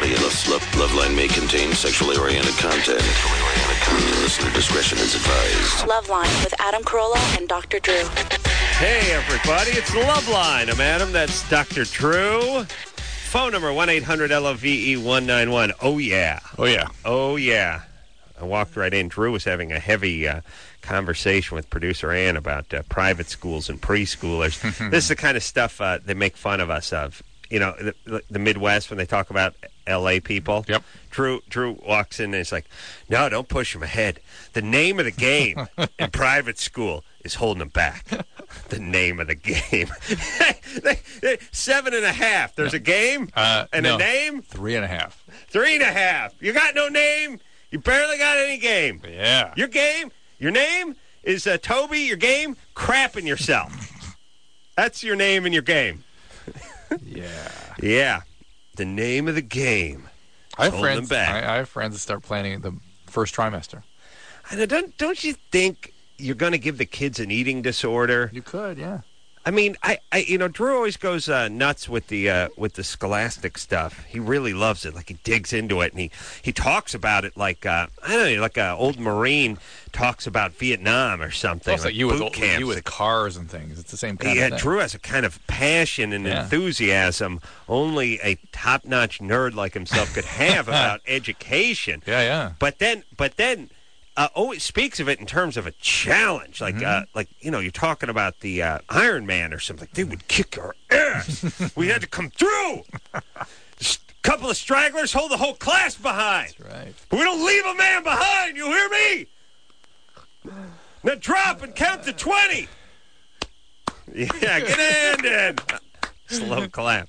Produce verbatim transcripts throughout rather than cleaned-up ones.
audio Loveline may contain sexually oriented content. Listener discretion is advised. Loveline with Adam Carolla and Doctor Drew. Hey, everybody, it's Loveline. I'm Adam. That's Doctor Drew. Phone number one eight hundred L O V E one nine one. Oh, yeah. Oh, yeah. Oh, yeah. I walked right in. Drew was having a heavy uh, conversation with producer Ann about uh, private schools and preschoolers. This is the kind of stuff uh, they make fun of us of. You know, the, the Midwest, when they talk about L A people. Yep. Drew Drew walks in and he's like, no, don't push him ahead. The name of the game in private school is holding them back. The name of the game. Seven and a half. There's no. a game uh, and no. a name? Three and a half. Three and a half. You got no name? You barely got any game. Yeah. Your game, your name is uh, Toby. Your game, crapping yourself. That's your name and your game. Yeah. Yeah. The name of the game. I have Hold them friends. back. I, I have friends that start planning the first trimester. I know, don't don't you think you're going to give the kids an eating disorder? You could, yeah. I mean, I, I you know, Drew always goes uh, nuts with the uh, with the scholastic stuff. He really loves it. Like he digs into it, and he, he talks about it like uh, I don't know, like an old Marine talks about Vietnam or something. It's like like you boot with camps. you with cars and things. It's the same kind Yeah, of thing. Drew has a kind of passion and Yeah. enthusiasm only a top-notch nerd like himself could have about education. Yeah, yeah. But then, but then, uh, always speaks of it in terms of a challenge. Like, Mm-hmm. uh, like you know, you're talking about the uh, Iron Man or something. They would kick our ass. We had to come through. Just a couple of stragglers hold the whole class behind. That's right. But we don't leave a man behind. You hear me? Now drop and count to twenty. Yeah, get in, then. Slow clap.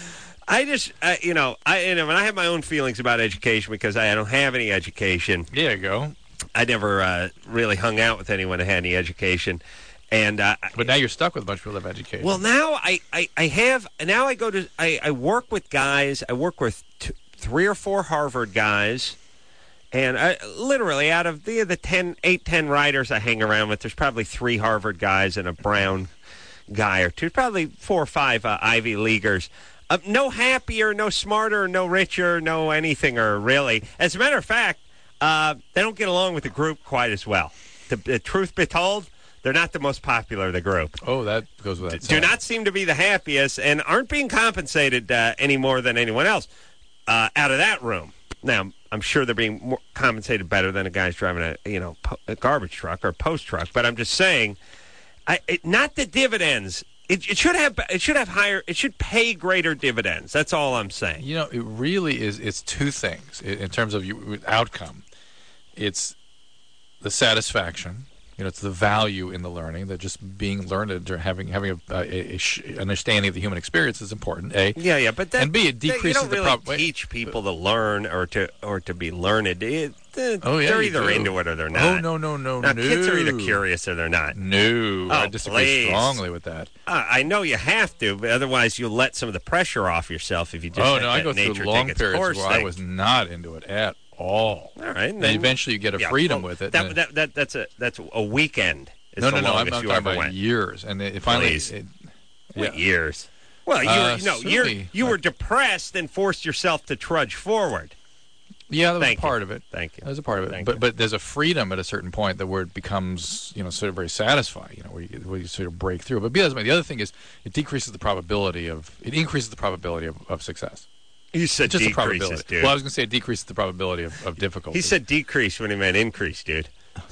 I just, uh, you know, I you know, and I have my own feelings about education because I don't have any education. There you go. I never uh, really hung out with anyone who had any education, and uh, But now you're stuck with a bunch of people that have education. well, now I, I, I have now I go to I, I work with guys. I work with t- three or four Harvard guys. And I, literally, out of the the ten, eight, ten writers I hang around with, there's probably three Harvard guys and a Brown guy or two. Probably four or five uh, Ivy Leaguers. Uh, no happier, no smarter, no richer, no anything, or really. As a matter of fact, uh, they don't get along with the group quite as well. The, the truth be told, they're not the most popular of the group. oh, that goes without Do saying. not seem to be the happiest and aren't being compensated uh, any more than anyone else uh, out of that room. Now, I'm sure they're being more compensated better than a guy's driving a you know po- a garbage truck or a post truck. But I'm just saying, I, it, not the dividends. It, it should have it should have higher. It should pay greater dividends. That's all I'm saying. You know, it really is. It's two things in, in terms of you, outcome. It's the satisfaction. You know, it's the value in the learning. That just being learned or having having a, a, a sh- understanding of the human experience is important. A Yeah, yeah, but that, and B, it that- you decreases don't the really prob- teach people to learn or to or to be learned. It, uh, Oh, yeah, they're you either do. into it or they're not. Oh no no no Now, no! kids are either curious or they're not. No, Oh, I disagree please. strongly with that. Uh, I know you have to, but otherwise you'll let some of the pressure off yourself if you just Oh let no, that I go nature through long take its periods course where I thing. was not into it at all. All right, And eventually you get a yeah, freedom well, with it. That, and- that, that, that's a that's a weekend. Is no, the no, no. I'm longest not you talking ever about went. years, and it, it finally. Please. It, What yeah. years? Well, you Uh, were, no, you're, silly. you were Like- depressed and forced yourself to trudge forward. Yeah, that was Thank a part you. of it. Thank you. That was a part of it. Thank but you. but there's a freedom at a certain point that where it becomes you know sort of very satisfying. You know where you, where you sort of break through. But because the other thing is it decreases the probability of it increases the probability of, of success. You said It's just a decreases, probability. dude. Well, I was going to say it decreases the probability of, of difficulty. He said decrease when he meant increase, dude.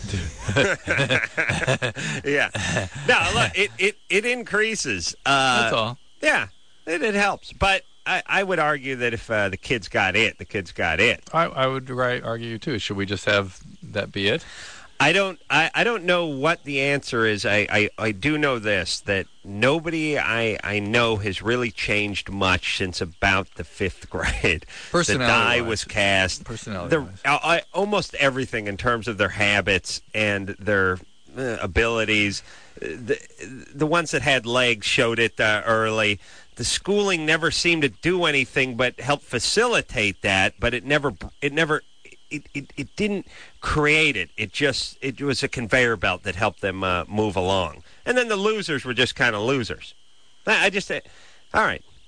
Yeah. No, look, it, it, it increases. Uh, That's all. Yeah, it, it helps. But I, I would argue that if uh, the kids got it, the kids got it. I, I would right, argue too. Should we just have that be it? I don't. I, I don't know what the answer is. I, I, I do know this, that nobody I, I know has really changed much since about the fifth grade. The die Personality-wise. was cast. Personality-wise. The, I, I- almost everything in terms of their habits and their uh, abilities. The the ones that had legs showed it uh, early. The schooling never seemed to do anything but help facilitate that, but it never it never. It, it, it didn't create it. It just it was a conveyor belt that helped them uh, move along. And then the losers were just kind of losers. I I just say, all right,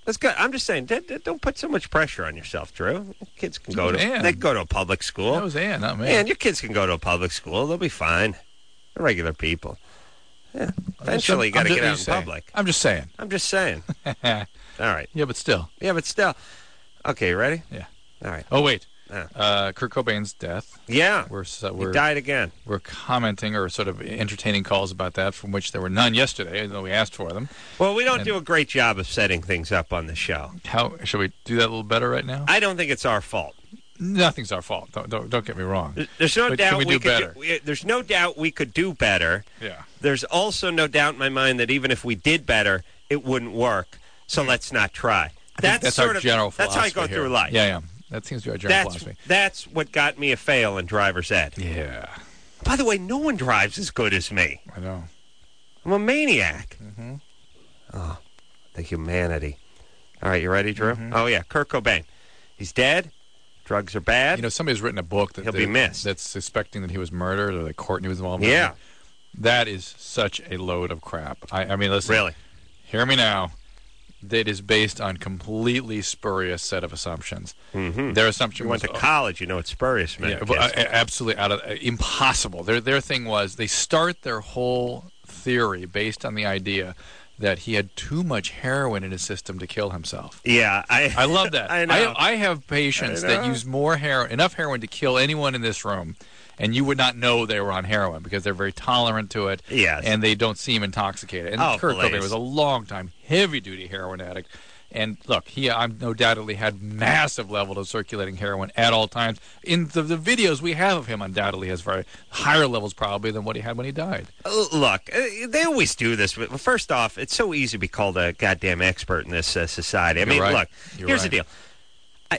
That's good. I'm just saying, d- d- don't put so much pressure on yourself, Drew. Kids can go to Man. they can go to a public school. That was Ann, not me. Man, your kids can go to a public school. They'll be fine. They're regular people. Yeah. Eventually, you got to I'm get ju- out in saying. public. I'm just saying. I'm just saying. All right. Yeah, but still. Yeah, but still. Okay, you ready? Yeah. All right. Oh, wait. Yeah. Uh, Kurt Cobain's death. Yeah. We're, uh, He we're, died again. we're commenting or sort of entertaining calls about that, from which there were none yesterday, though we asked for them. Well, we don't And- do a great job of setting things up on the show. How should we do that a little better right now? I don't think it's our fault. Nothing's our fault. Don't don't, don't get me wrong. There's no But doubt can we do could better? we- there's no doubt we could do better. Yeah. There's also no doubt in my mind that even if we did better, it wouldn't work. So let's not try. That's, that's sort our of, general That's philosophy how I go here. through life. Yeah, yeah. That seems to be our general That's philosophy. that's what got me a fail in driver's ed. Yeah, By the way, no one drives as good as me. I know. I'm a maniac. Mm-hmm. Oh, the humanity. All right, you ready, Drew? Mm-hmm. Oh yeah, Kurt Cobain. He's dead. Drugs are bad. You know, somebody's written a book that He'll they- be missed. that's suspecting that he was murdered or that Courtney was involved. in Yeah. it. That is such a load of crap. I, I mean, listen. Really? Hear me now. That is based on completely spurious set of assumptions. Mm-hmm. Their assumption You went was to college, you know what spurious meant. Yeah, but, kids. uh, absolutely out of uh, impossible. Their their thing was they start their whole theory based on the idea that he had too much heroin in his system to kill himself. yeah, I I love that. I know. I, I have patients I that know. use more heroin, enough heroin to kill anyone in this room, and you would not know they were on heroin because they're very tolerant to it. Yes. And they don't seem intoxicated. And Oh, Kurt please. Cobain was a long time heavy duty heroin addict. And look, he undoubtedly had massive levels of circulating heroin at all times. In the, the videos we have of him, undoubtedly has very higher levels probably than what he had when he died. Uh, Look, uh, they always do this. But first off, it's so easy to be called a goddamn expert in this uh, society. I You're mean, right. look, You're here's right. the deal. I,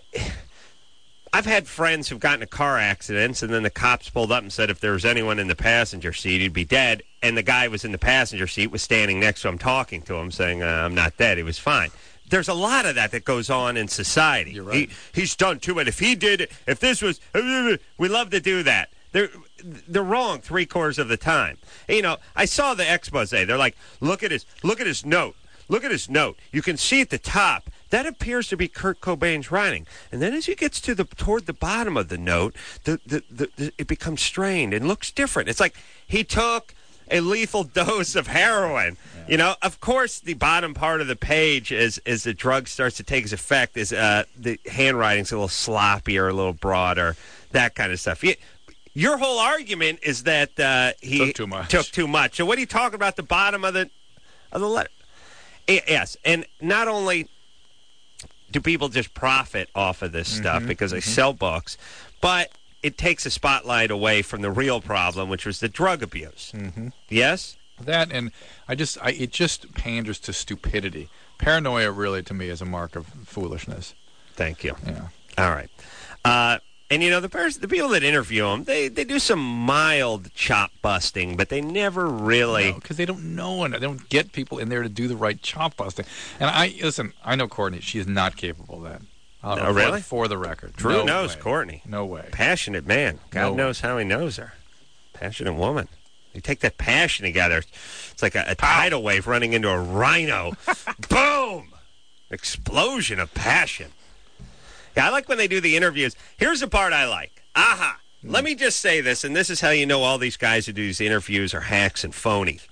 I've had friends who've gotten in car accidents, and then the cops pulled up and said if there was anyone in the passenger seat, he'd be dead. And the guy who was in the passenger seat was standing next to him, talking to him, saying, uh, I'm not dead. He was fine. There's a lot of that that goes on in society. You're right. He, he's done too much. If he did it, if this was, we love to do that. They're they're wrong three quarters of the time. You know, I saw the expose. They're like, look at his look at his note. Look at his note. You can see at the top that appears to be Kurt Cobain's writing. And then as he gets to the toward the bottom of the note, the, the, the, the it becomes strained and looks different. It's like he took a lethal dose of heroin. Yeah. You know, of course, the bottom part of the page, as as the drug starts to take its effect, is uh, the handwriting's a little sloppier, a little broader, that kind of stuff. You, your whole argument is that uh, he Took too much. Took too much. So what are you talking about? The bottom of the of the letter? Y- Yes, and not only do people just profit off of this Mm-hmm, stuff because they sell books, but it takes a spotlight away from the real problem, which was the drug abuse. Mm-hmm. Yes? That and I just I, it just panders to stupidity. Paranoia really to me is a mark of foolishness. Thank you. Yeah. All right. Uh, and, you know, the person, the people that interview them, they, they do some mild chop busting, but they never really... Because they don't know and they don't get people in there to do the right chop busting. And I listen, I know Courtney. She is not capable of that. Uh, Oh, for- really? For the record. Drew No knows way. Courtney. No way. Passionate man. God No way. knows how he knows her. Passionate woman. You take that passion together, it's like a, a tidal wave running into a rhino. Boom! Explosion of passion. Yeah, I like when they do the interviews. Here's the part I like. Aha! Mm. Let me just say this, and this is how you know all these guys who do these interviews are hacks and phonies.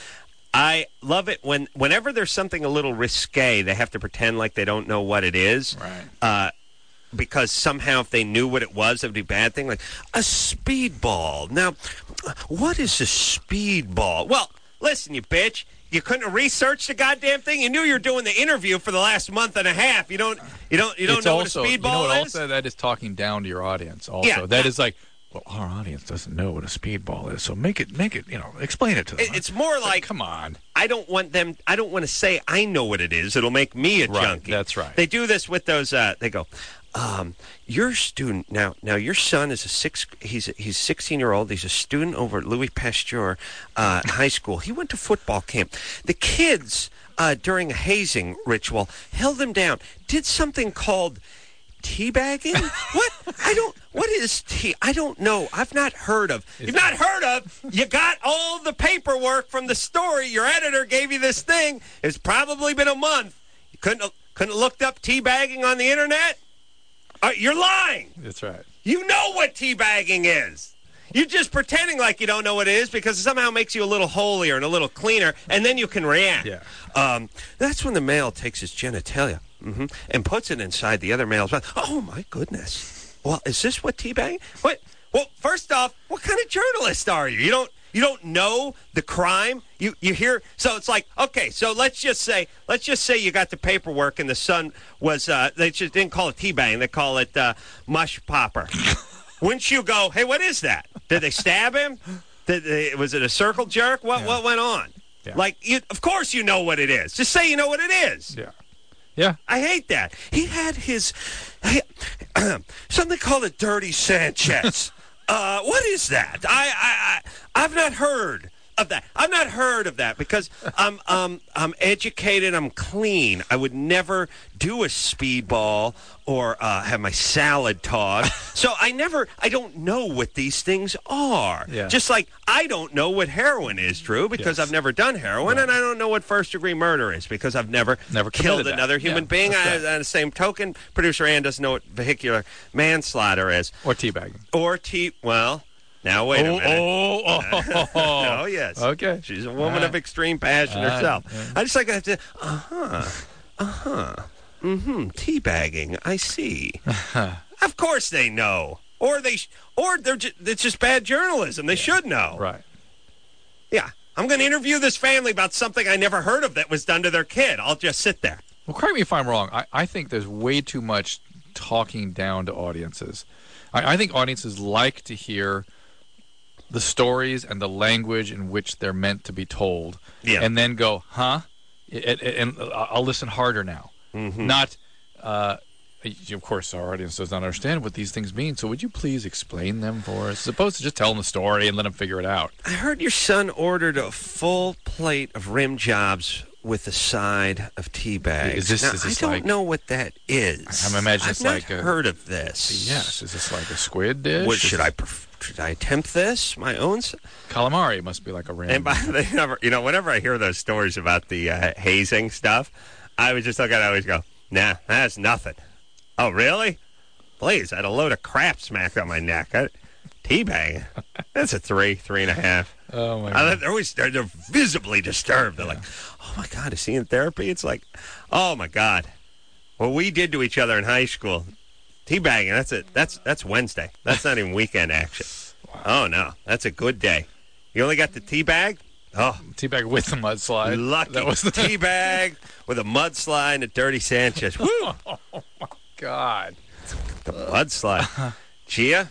I love it when whenever there's something a little risque, they have to pretend like they don't know what it is. Right. Uh, because somehow if they knew what it was, it would be a bad thing. Like, a speedball. Now, what is a speedball? Well, listen, you bitch. You couldn't have researched the goddamn thing. You knew you were doing the interview for the last month and a half. You don't, you don't, you don't It's know also, what a speedball you know what is. also that is talking down to your audience. Also, Yeah. that is like, well, our audience doesn't know what a speedball is, so make it, make it, you know, explain it to them. It- it's more like, come on. I don't want them. I don't want to say I know what it is. It'll make me a Right, junkie. that's right. They do this with those. Uh, they go, um, your student now. Now your son is a six. He's a, he's sixteen year old. He's a student over at Louis Pasteur uh, High School. He went to football camp. The kids uh, during a hazing ritual held him down. Did something called teabagging? What? I don't. What is tea? I don't know. I've not heard of. Is You've it- not heard of. You got all the paperwork from the story. Your editor gave you this thing. It's probably been a month. You couldn't. Couldn't have looked up teabagging on the internet? Uh, you're lying. That's right. You know what teabagging is. You're just pretending like you don't know what it is because it somehow makes you a little holier and a little cleaner, and then you can react. Yeah. Um, that's when the male takes his genitalia mm-hmm, and puts it inside the other male's mouth. Oh, my goodness. Well, is this what teabagging? What? Well, first off, what kind of journalist are you? You don't you don't know the crime? You you hear so it's like, okay, so let's just say let's just say you got the paperwork and the son was uh, they just didn't call it teabagging, they call it uh, mush popper. Wouldn't you go, hey, what is that? Did they stab him? Did they, was it a circle jerk? What Yeah. what went on? Yeah. Like, you, of course you know what it is. Just say you know what it is. Yeah. Yeah. I hate that. He had his something called a dirty Sanchez. uh, what is that? I, I, I, I've not heard of that. I've not heard of that because I'm, um, I'm educated. I'm clean. I would never do a speedball or uh, have my salad tossed. So I never, I don't know what these things are. Yeah. Just like I don't know what heroin is, Drew, because Yes. I've never done heroin, Right. and I don't know what first-degree murder is because I've never, Never killed committed that. another human Yeah, being. that's I, right. on the same token, producer Ann doesn't know what vehicular manslaughter is. Or teabagging. Or T. Well, now wait a Oh, minute. oh, oh, oh, Oh, yes. Okay. She's a woman Ah. of extreme passion Ah, herself. yeah. I just like to have to, uh-huh, uh-huh, mm-hmm, teabagging, I see. Of course they know. Or they, sh- or they're just, it's just bad journalism. They should know. Right. Yeah. I'm going to interview this family about something I never heard of that was done to their kid. I'll just sit there. Well, correct me if I'm wrong. I, I think there's way too much talking down to audiences. I, I think audiences like to hear the stories and the language in which they're meant to be told, Yeah. and then go, huh? And, and I'll listen harder now. Mm-hmm. Not, uh, of course, our audience does not understand what these things mean, so would you please explain them for us? As opposed to just tell them the story and let them figure it out. I heard your son ordered a full plate of rim jobs with a side of tea bags. Is this- Now, is this I don't like- know what that is. I'm imagining I've it's not like a- heard of this. Yes, is this like a squid dish? What, Is should it- I pref- should I attempt this? My own. s- Calamari must be like a random. And by the never, you know, whenever I hear those stories about the uh, hazing stuff, I would just look at it. I always go, "Nah, that's nothing." Oh, really? Please, I had a load of crap smacked on my neck. I, teabagging. That's a three, three and a half. Oh my I, god! they're always they're, they're visibly disturbed. They're like, "Oh my god, is he in therapy?" It's like, "Oh my god, what we did to each other in high school, teabagging. That's it. That's that's Wednesday. That's not even weekend action. Oh no, that's a good day. You only got the teabag. Oh, Teabag with the mudslide. lucky That was the teabag with a mudslide and a dirty Sanchez. Woo, God. the mudslide. Gia,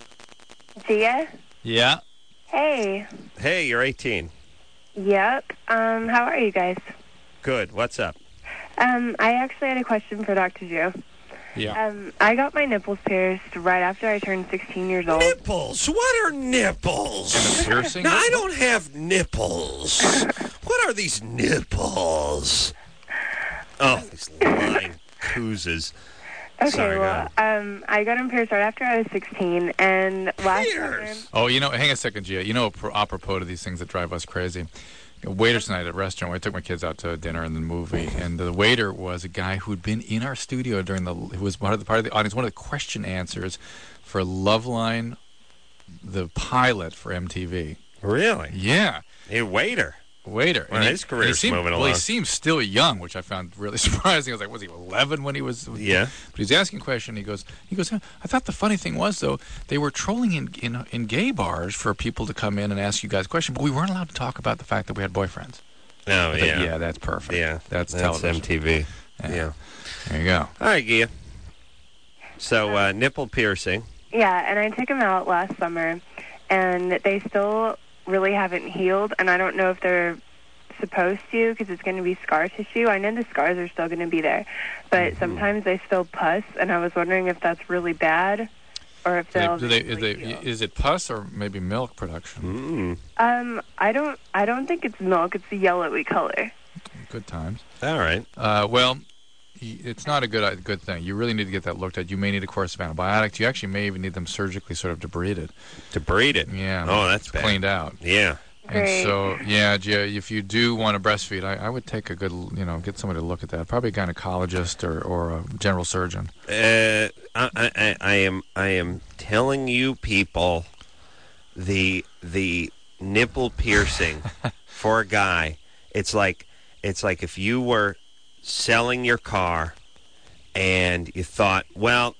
Gia? Yeah. Hey. hey, you're eighteen. Yep. Um, how are you guys? Good. What's up? Um, I actually had a question for Doctor Drew. Yeah. Um, I got my nipples pierced right after I turned sixteen years old. Nipples. What are nipples? And a piercing? Now, I don't have nipples. What are these nipples? Oh, these lying coozes. Okay, Sorry, go well, um, I got them pierced right after I was sixteen, and last summer... Pierced? Oh, you know, hang a second, Gia. You know, pro- apropos to these things that drive us crazy. Waiters night at a restaurant. I took my kids out to dinner and the movie, and the waiter was a guy who'd been in our studio during the. Who was part of the part of the audience, one of the question answers for Loveline, the pilot for M T V. Really? Yeah, A waiter. waiter. Well, And he- his and career's he seemed, moving Well, along. he seemed still young, which I found really surprising. I was like, was he eleven when he was? Yeah. But he's asking a question. He goes, he goes. "Huh, I thought the funny thing was though, they were trolling in, in in gay bars for people to come in and ask you guys questions, but we weren't allowed to talk about the fact that we had boyfriends. Oh, I thought, yeah. yeah, that's perfect. Yeah. that's, That's television. M T V. Yeah. Yeah. There you go. All right, Gia. So, uh, nipple piercing. Yeah, and I took them out last summer, and they still really haven't healed, and I don't know if they're supposed to because it's going to be scar tissue. I know the scars are still going to be there, but Mm-hmm. sometimes they still pus, and I was wondering if that's really bad or if Do they'll they, do they, is, eventually they, heal. is it pus or maybe milk production? Mm. Um, I don't, I don't think it's milk. It's the yellowy color. Good times. All right. Uh, well, y- it's not a good uh, good thing. You really need to get that looked at. You may need a course of antibiotics. You actually may even need them surgically sort of debrided. To breed it. Yeah. Oh, that's bad. cleaned out. Yeah. Great. And so, yeah, Gia, if you do want to breastfeed, I, I would take a good, you know, get somebody to look at that. Probably a gynecologist or, or a general surgeon. Uh, I, I, I am I am telling you, people, the the nipple piercing for a guy, it's like it's like if you were selling your car and you thought, well,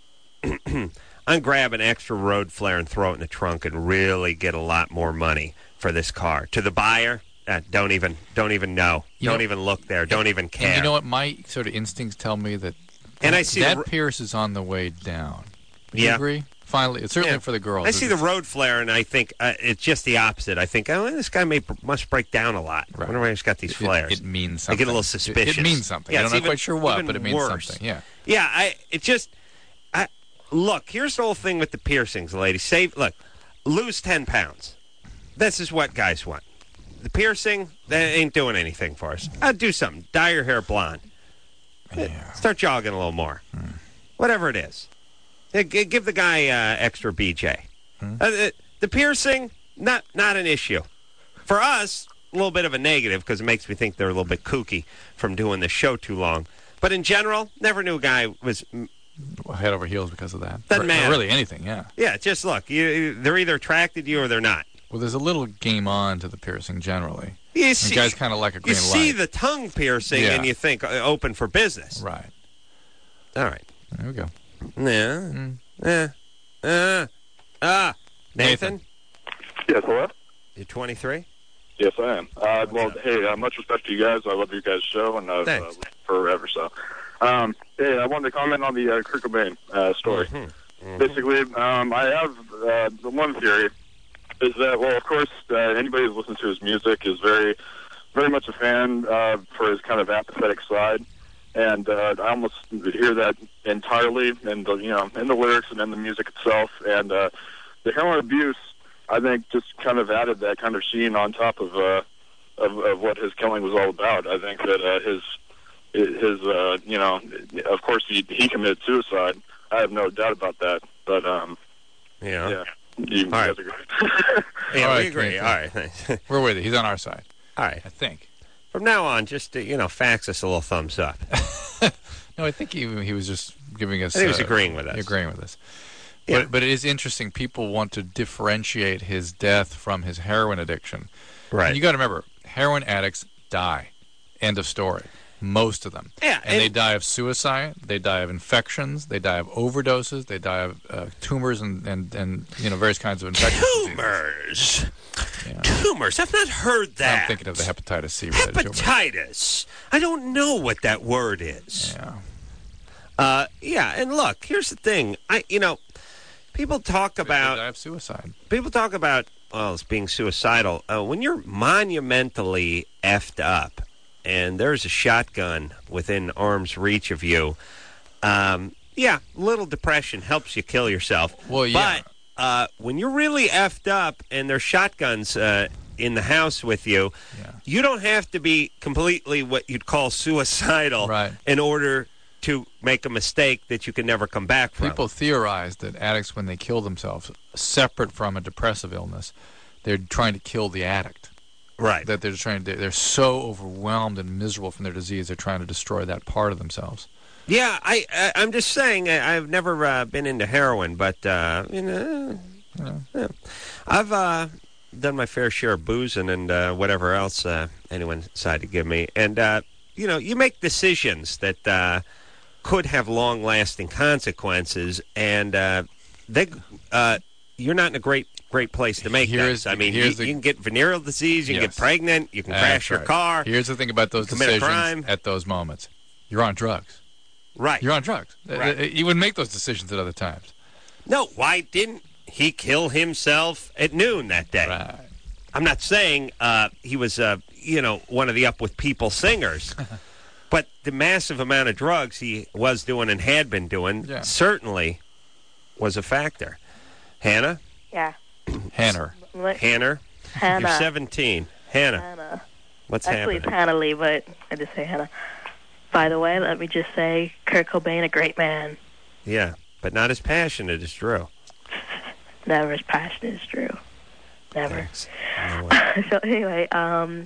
I'm grabbing extra road flare and throw it in the trunk and really get a lot more money for this car. To the buyer, uh, don't even don't even know. You don't know- even look there. Don't even care. And you know what? My sort of instincts tell me that And I see that the, Pierce is on the way down. Would Yeah. you agree? Finally, it's certainly Yeah. for the girls. I see the road flare, and I think uh, it's just the opposite. I think, oh, this guy may must break down a lot. Right. I wonder why he's got these It- flares. It, means I something. get a little It- suspicious. It, means something. Yeah, I'm it's not even- quite sure what, even but it means worse. something. Yeah. Yeah, I it just I look. Here's the whole thing with the piercings, lady. Save look, lose ten pounds. This is what guys want. The piercing, that ain't doing anything for us. I'd do something. Dye your hair blonde. Yeah. Start jogging a little more. Whatever it is. Yeah, g- give the guy uh, extra B J. Hmm. Uh, the, the piercing, not not an issue. For us, a little bit of a negative because it makes me think they're a little bit kooky from doing the show too long. But in general, never knew a guy was. Head over heels because of that. Doesn't Or- or matter. Really, anything, yeah. Yeah, just look. You, they're either attracted to you or they're not. Well, there's a little game on to the piercing generally. You And see, guys kind of like a green you light. see the tongue piercing Yeah. and you think uh, open for business. Right. All right. There we go. Yeah. Mm. Yeah. Uh. Ah. Nathan, Nathan. Yes, hello? you're twenty-three? Yes, I am. Uh, well, hey, uh, much respect to you guys. I love your guys' show, and I've uh, Thanks. listened forever, so. Um, hey, I wanted to comment on the uh, Kurt Cobain uh, story. Mhm. Basically, um, I have uh, the one theory is that, well, of course, uh, anybody who's listened to his music is very, very much a fan uh, for his kind of apathetic side. And uh, I almost hear that entirely in the, you know, in the lyrics and in the music itself. And uh, the heroin abuse, I think, just kind of added that kind of sheen on top of uh, of, of what his killing was all about. I think that uh, his his uh, you know, of course he he committed suicide. I have no doubt about that. But um, Yeah. yeah, you All guys right. agree? Yeah, All we right, agree. Nathan. All right. We're with you. He's on our side, All right. I think. From now on, just, uh, you know, fax us a little thumbs up. No, I think he he was just giving us. I think he was uh, agreeing with us. Agreeing with us. Yeah. But, but it is interesting. People want to differentiate his death from his heroin addiction. Right. And you got to remember, heroin addicts die. End of story. Most of them. Yeah, And, they and- die of suicide. They die of infections. They die of overdoses. They die of uh, tumors and, and, and you know various kinds of infections. Tumors. Yeah. Tumors. I've not heard that. I'm thinking of the hepatitis C related tumors. Hepatitis. I don't know what that word is. Yeah. Uh, yeah, and look, here's the thing. I, you know, people talk They about die of suicide. people talk about well, it's being suicidal. Uh, when you're monumentally effed up, and there's a shotgun within arm's reach of you, um, yeah, little depression helps you kill yourself. Well, yeah. But uh, when you're really effed up and there's shotguns uh, in the house with you, Yeah. you don't have to be completely what you'd call suicidal Right. in order to make a mistake that you can never come back from. People theorize that addicts, when they kill themselves, separate from a depressive illness, they're trying to kill the addict. right. That they're trying to, they're so overwhelmed and miserable from their disease, they're trying to destroy that part of themselves. Yeah, I, I I'm just saying I, I've never uh, been into heroin, but uh, you know, yeah. I've uh, done my fair share of boozing and uh, whatever else uh, anyone decided to give me, and uh, you know, you make decisions that uh, could have long-lasting consequences, and uh, they uh, you're not in a great great place to make Here's those. I the- mean, you, here's the- you can get venereal disease, you can Yes. get pregnant, you can That's crash your right. car, Here's the thing about those commit a decisions crime. at those moments. You're on drugs. right? You're on drugs. Uh, Right. uh, You wouldn't make those decisions at other times. No, why didn't he kill himself at noon that day? Right. I'm not saying uh, he was, uh, you know, one of the Up With People singers, but the massive amount of drugs he was doing and had been doing Yeah. certainly was a factor. Hannah? Yeah. Hanner. What- Hannah? Hannah. You're seventeen. Hannah, Hannah. what's Actually, it's happening? Hannah Lee, but I just say Hannah. By the way, let me just say, Kurt Cobain, a great man. Yeah, but not as passionate as Drew. Never as passionate as Drew. Never. Thanks. No way. So anyway, um,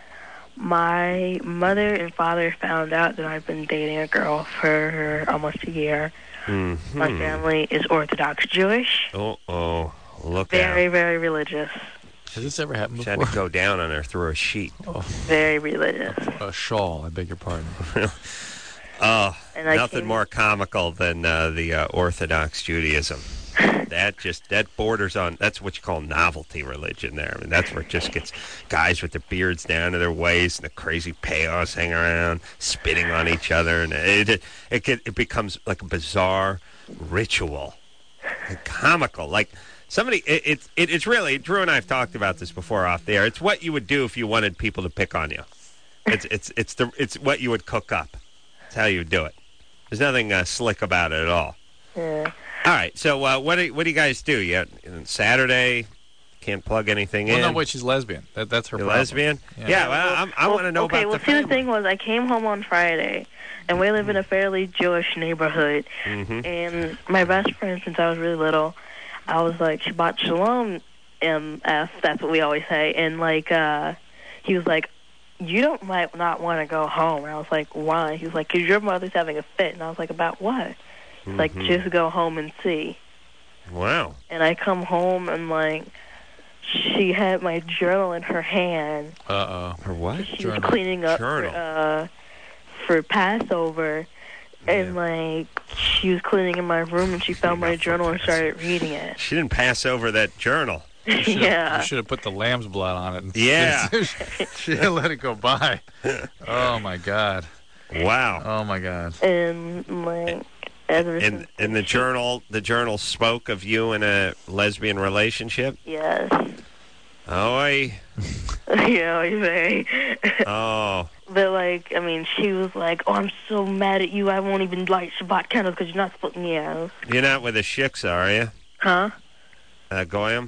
my mother and father found out that I've been dating a girl for almost a year. Mm-hmm. My family is Orthodox Jewish. Oh, oh, look Very, out. very religious. Has this ever happened She had before? to go down on her through a sheet. Very religious. A shawl, I beg your pardon. Oh, And I nothing came- more comical than uh, the uh, Orthodox Judaism. That just, that borders on, that's what you call novelty religion there. I mean, that's where it just gets guys with their beards down to their waist and the crazy payos hang around, spitting on each other. And it, it, it, get, it becomes like a bizarre ritual. And comical. Like, somebody, it, it, it, it's really, Drew and I have talked about this before off the air. It's what you would do if you wanted people to pick on you. It's, it's, it's, the, it's what you would cook up. It's how you would do it. There's nothing uh, slick about it at all. Yeah. All right, so uh, what do what do you guys do? You Saturday can't plug anything Well, in. no, wait, she's lesbian. That, that's her You're problem. lesbian? Yeah. Yeah, well, I'm, I Well, want to know okay, about well, the see, the family. thing was, I came home on Friday, and we live in a fairly Jewish neighborhood. Mhm. And my best friend, since I was really little, I was like, Shabbat Shalom, M F, that's what we always say. And, like, uh, he was like, you don't might not want to go home. And I was like, why? He was like, because your mother's having a fit. And I was like, about what? He's like, Mhm. just go home and see. Wow. And I come home, and, like, she had my journal in her hand. Uh-oh. For what? She Journal. was cleaning up for, Journal. uh, for Passover. And, like, she was cleaning in my room, and she found my Cleaning up for journal and Passover. started reading it. She didn't pass over that journal. You should've- Yeah. You should have put the lamb's blood on it. And Yeah. should have let it go by. Oh, my God. Wow. Oh, my God. And, like, ever And since and the she- journal the journal spoke of you in a lesbian relationship. Yes. Oh, I, Yeah, you say. oh, But, like, I mean, she was like, oh, I'm so mad at you. I won't even light Shabbat candles because you're not supposed to, yeah. you're not with a shiksa, are you? Huh? Uh, Goyam?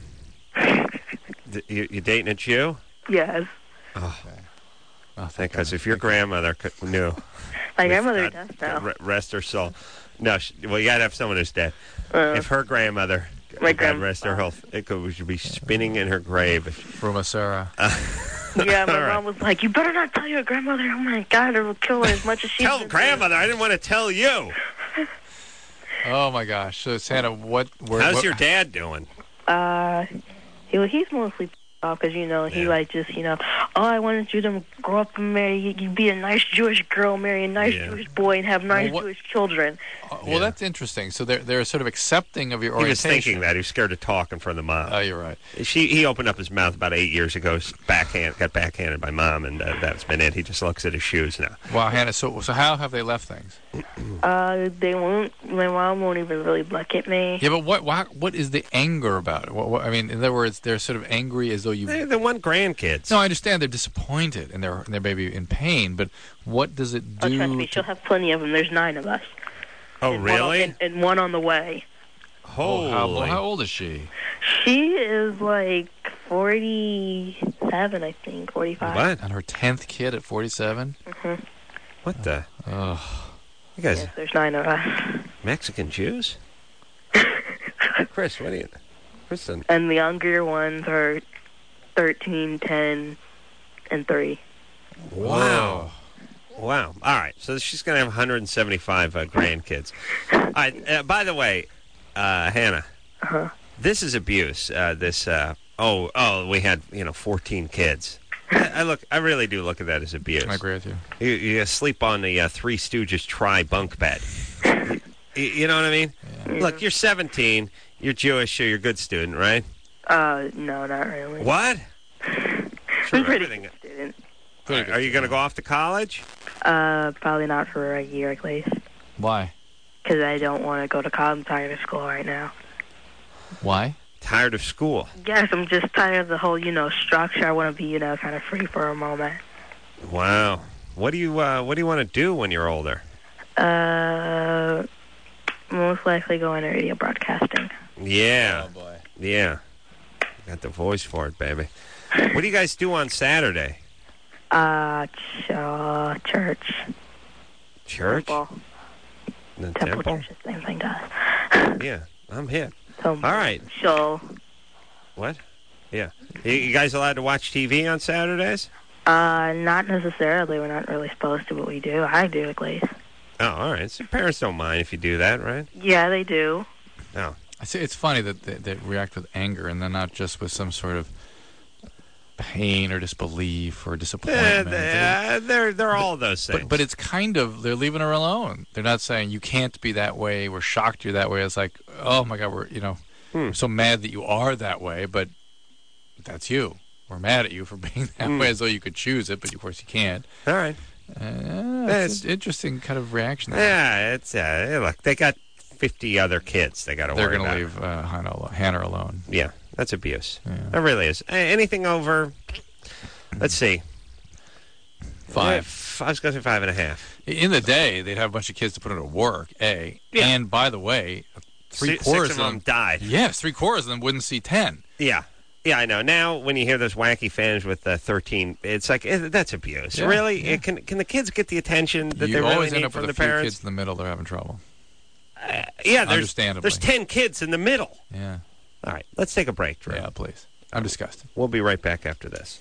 D- you, you dating a Jew? Yes. Oh, Oh, thank because goodness. if your grandmother could, knew. My With grandmother God- does now. re- Rest her soul. No, she, well, you got to have someone who's dead. Uh, If her grandmother, My God grand- rest her health, it could should be spinning in her grave. Fruma Sarah. yeah, my All right. mom was like, you better not tell your grandmother. Oh, my God, it'll kill her as much as she's Tell been grandmother, I didn't want to tell you. Oh, my gosh. So, Santa, what... Where, How's what, your dad doing? Uh, he, he's mostly off because, you know, he, Yeah. like, just, you know, oh, I wanted you to grow up and marry, you, you be a nice Jewish girl, marry a nice Yeah. Jewish boy, and have nice Well, what- Jewish children. Uh, well, Yeah. that's interesting. So they're, they're sort of accepting of your He was orientation. thinking that. He was scared to talk in front of the mom. Oh, you're right. She He opened up his mouth about eight years ago, backhand, got backhanded by mom, and uh, that's been it. He just looks at his shoes now. Wow, Hannah, so so how have they left things? Uh, they won't, my mom won't even really look at me. Yeah, but what why, what is the anger about it? What, what, I mean, in other words, they're sort of angry as though you... They, they want grandkids. No, I understand they're disappointed and they're, and they're maybe in pain, but what does it Oh, do trust me, to... she'll have plenty of them. There's nine of us. oh, And one on- really? and, and one on the way. Holy. Oh, how, well, how old is she? She is like forty-seven, I think, forty-five. What? And her tenth kid at forty-seven? Mm-hmm. What the? Oh, You guys, Yes, there's nine of us. Mexican Jews? Chris, what do you... Kristen. And the younger ones are thirteen, ten, and three. Wow. Wow. All right. So she's going to have one hundred seventy-five uh, grandkids. All right. Uh, by the way, uh, Hannah, Uh-huh. this is abuse. Uh, this, uh, oh, oh, we had, you know, fourteen kids. I, I look, I really do look at that as abuse. I agree with you. You, you sleep on the uh, Three Stooges tri bunk bed. you, you know what I mean? Look, you're seventeen. You're Jewish, so you're a good student, right? Uh, no, not really. What? I'm Sure, pretty everything- good student. Pretty good Are you going to go off to college? Uh, probably not for a year at least. Why? Because I don't want to go to college. I'm tired of school right now. Why? Tired of school. Yes, I'm just tired of the whole, you know, structure. I want to be, you know, kind of free for a moment. Wow. What do you uh, What do you want to do when you're older? Uh, most likely go into radio broadcasting. Yeah, Oh, boy. yeah. Got the voice for it, baby. What do you guys do on Saturday? Uh, ch- uh church. Church? Temple. The Temple, temple? church, the same thing does. Yeah, I'm hip. So, All right. So, What? Yeah. You, you guys allowed to watch T V on Saturdays? Uh, not necessarily. We're not really supposed to, but we do. I do, at least. Oh, all right. So parents don't mind if you do that, right? Yeah, they do. Oh. I say it's funny that they, they react with anger and then not just with some sort of pain or disbelief or Eh, disappointment. they- uh, they're they're all those things. But, but it's kind of, they're leaving her alone. They're not saying, you can't be that way, we're shocked you're that way. It's like, oh my God, we're, you know, Hmm. we're so mad that you are that way, but that's you. We're mad at you for being that Hmm. way, as though you could choose it, but of course you can't. all right. Uh, it's an interesting kind of reaction. there. Yeah, it's uh, hey, look. They got fifty other kids they got to They're worry going to about. leave uh, Hannah, alo- Hannah alone. Yeah, that's abuse. Yeah. That really is. A- Anything over, let's see. Five. Yeah, I was going to say five and a half. In the day, they'd have a bunch of kids to put into work, A. Yeah. And by the way, three Six, quarters six of them died. Yes, three quarters of them wouldn't see ten. Yeah. Yeah, I know. Now, when you hear those wacky fans with uh, thirteen, it's like, eh, that's abuse. Yeah, really? yeah. Eh, Can can the kids get the attention that you they really always need end up from with the a few parents? kids in the middle. They're having trouble. Uh, yeah, there's, Understandably. there's ten kids in the middle. Yeah. All right, let's take a break, Drew. Yeah, please. I'm disgusted. We'll be right back after this.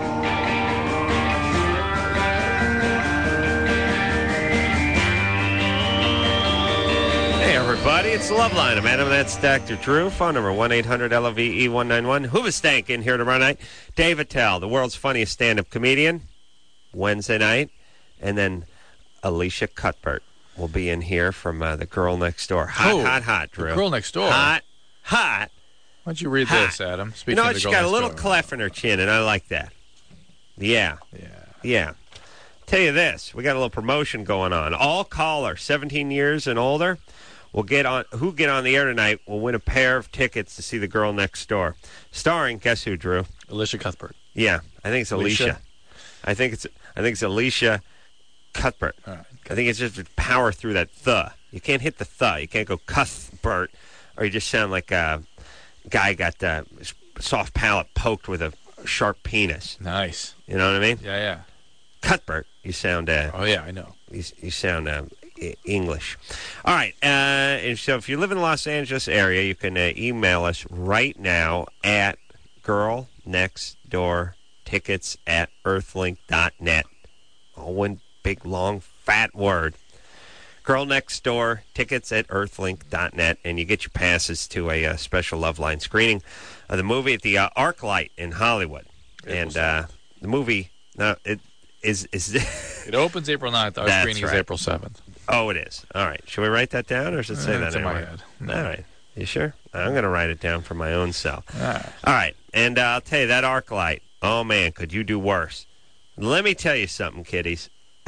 Hey, everybody, it's the Love Line. I'm Adam, that's Doctor Drew. Phone number one eight hundred L O V E one nine one. Hoobastank in here tomorrow night. Dave Attell, the world's funniest stand-up comedian, Wednesday night. And then Alicia Cuthbert will be in here from uh, The Girl Next Door. Hot, Oh, hot, hot, Drew. The Girl Next Door. Hot, hot. Why don't you read Hot. this, Adam? Speaking You know of what? the She's Girl got a Next little Door. clef in her chin, and I like that. Yeah, Yeah. yeah. Tell you this, we got a little promotion going on. All callers, seventeen years and older, will get on. Who get on the air tonight will win a pair of tickets to see The Girl Next Door, starring guess who, Drew? Alicia Cuthbert. Yeah, I think it's Alicia. Alicia? I think it's I think it's Alicia Cuthbert. All right. I think it's just power through that th. You can't hit the th. You can't go Cuthbert, or you just sound like a guy got uh, soft palate poked with a sharp penis. Nice. You know what I mean? Yeah, yeah. Cuthbert. You sound uh, Oh, yeah, I know. you, you sound uh, I- English. All right. Uh, and so if you live in the Los Angeles area, you can uh, email us right now at girl next door tickets at earthlink dot net. All one big, long, fat word. Girl Next Door tickets at earthlink dot net, and you get your passes to a uh, special Love Line screening of the movie at the uh, ArcLight in Hollywood. And uh, the movie, no, it is is. It opens April ninth. Our That's screening is right. April seventh. Oh, it is. All right. Should we write that down, or does it say Uh, that it's in my anywhere? head. All right. You sure? I'm going to write it down for my own self. All right. All right. And uh, I'll tell you, that ArcLight, oh, man, could you do worse? Let me tell you something, kiddies.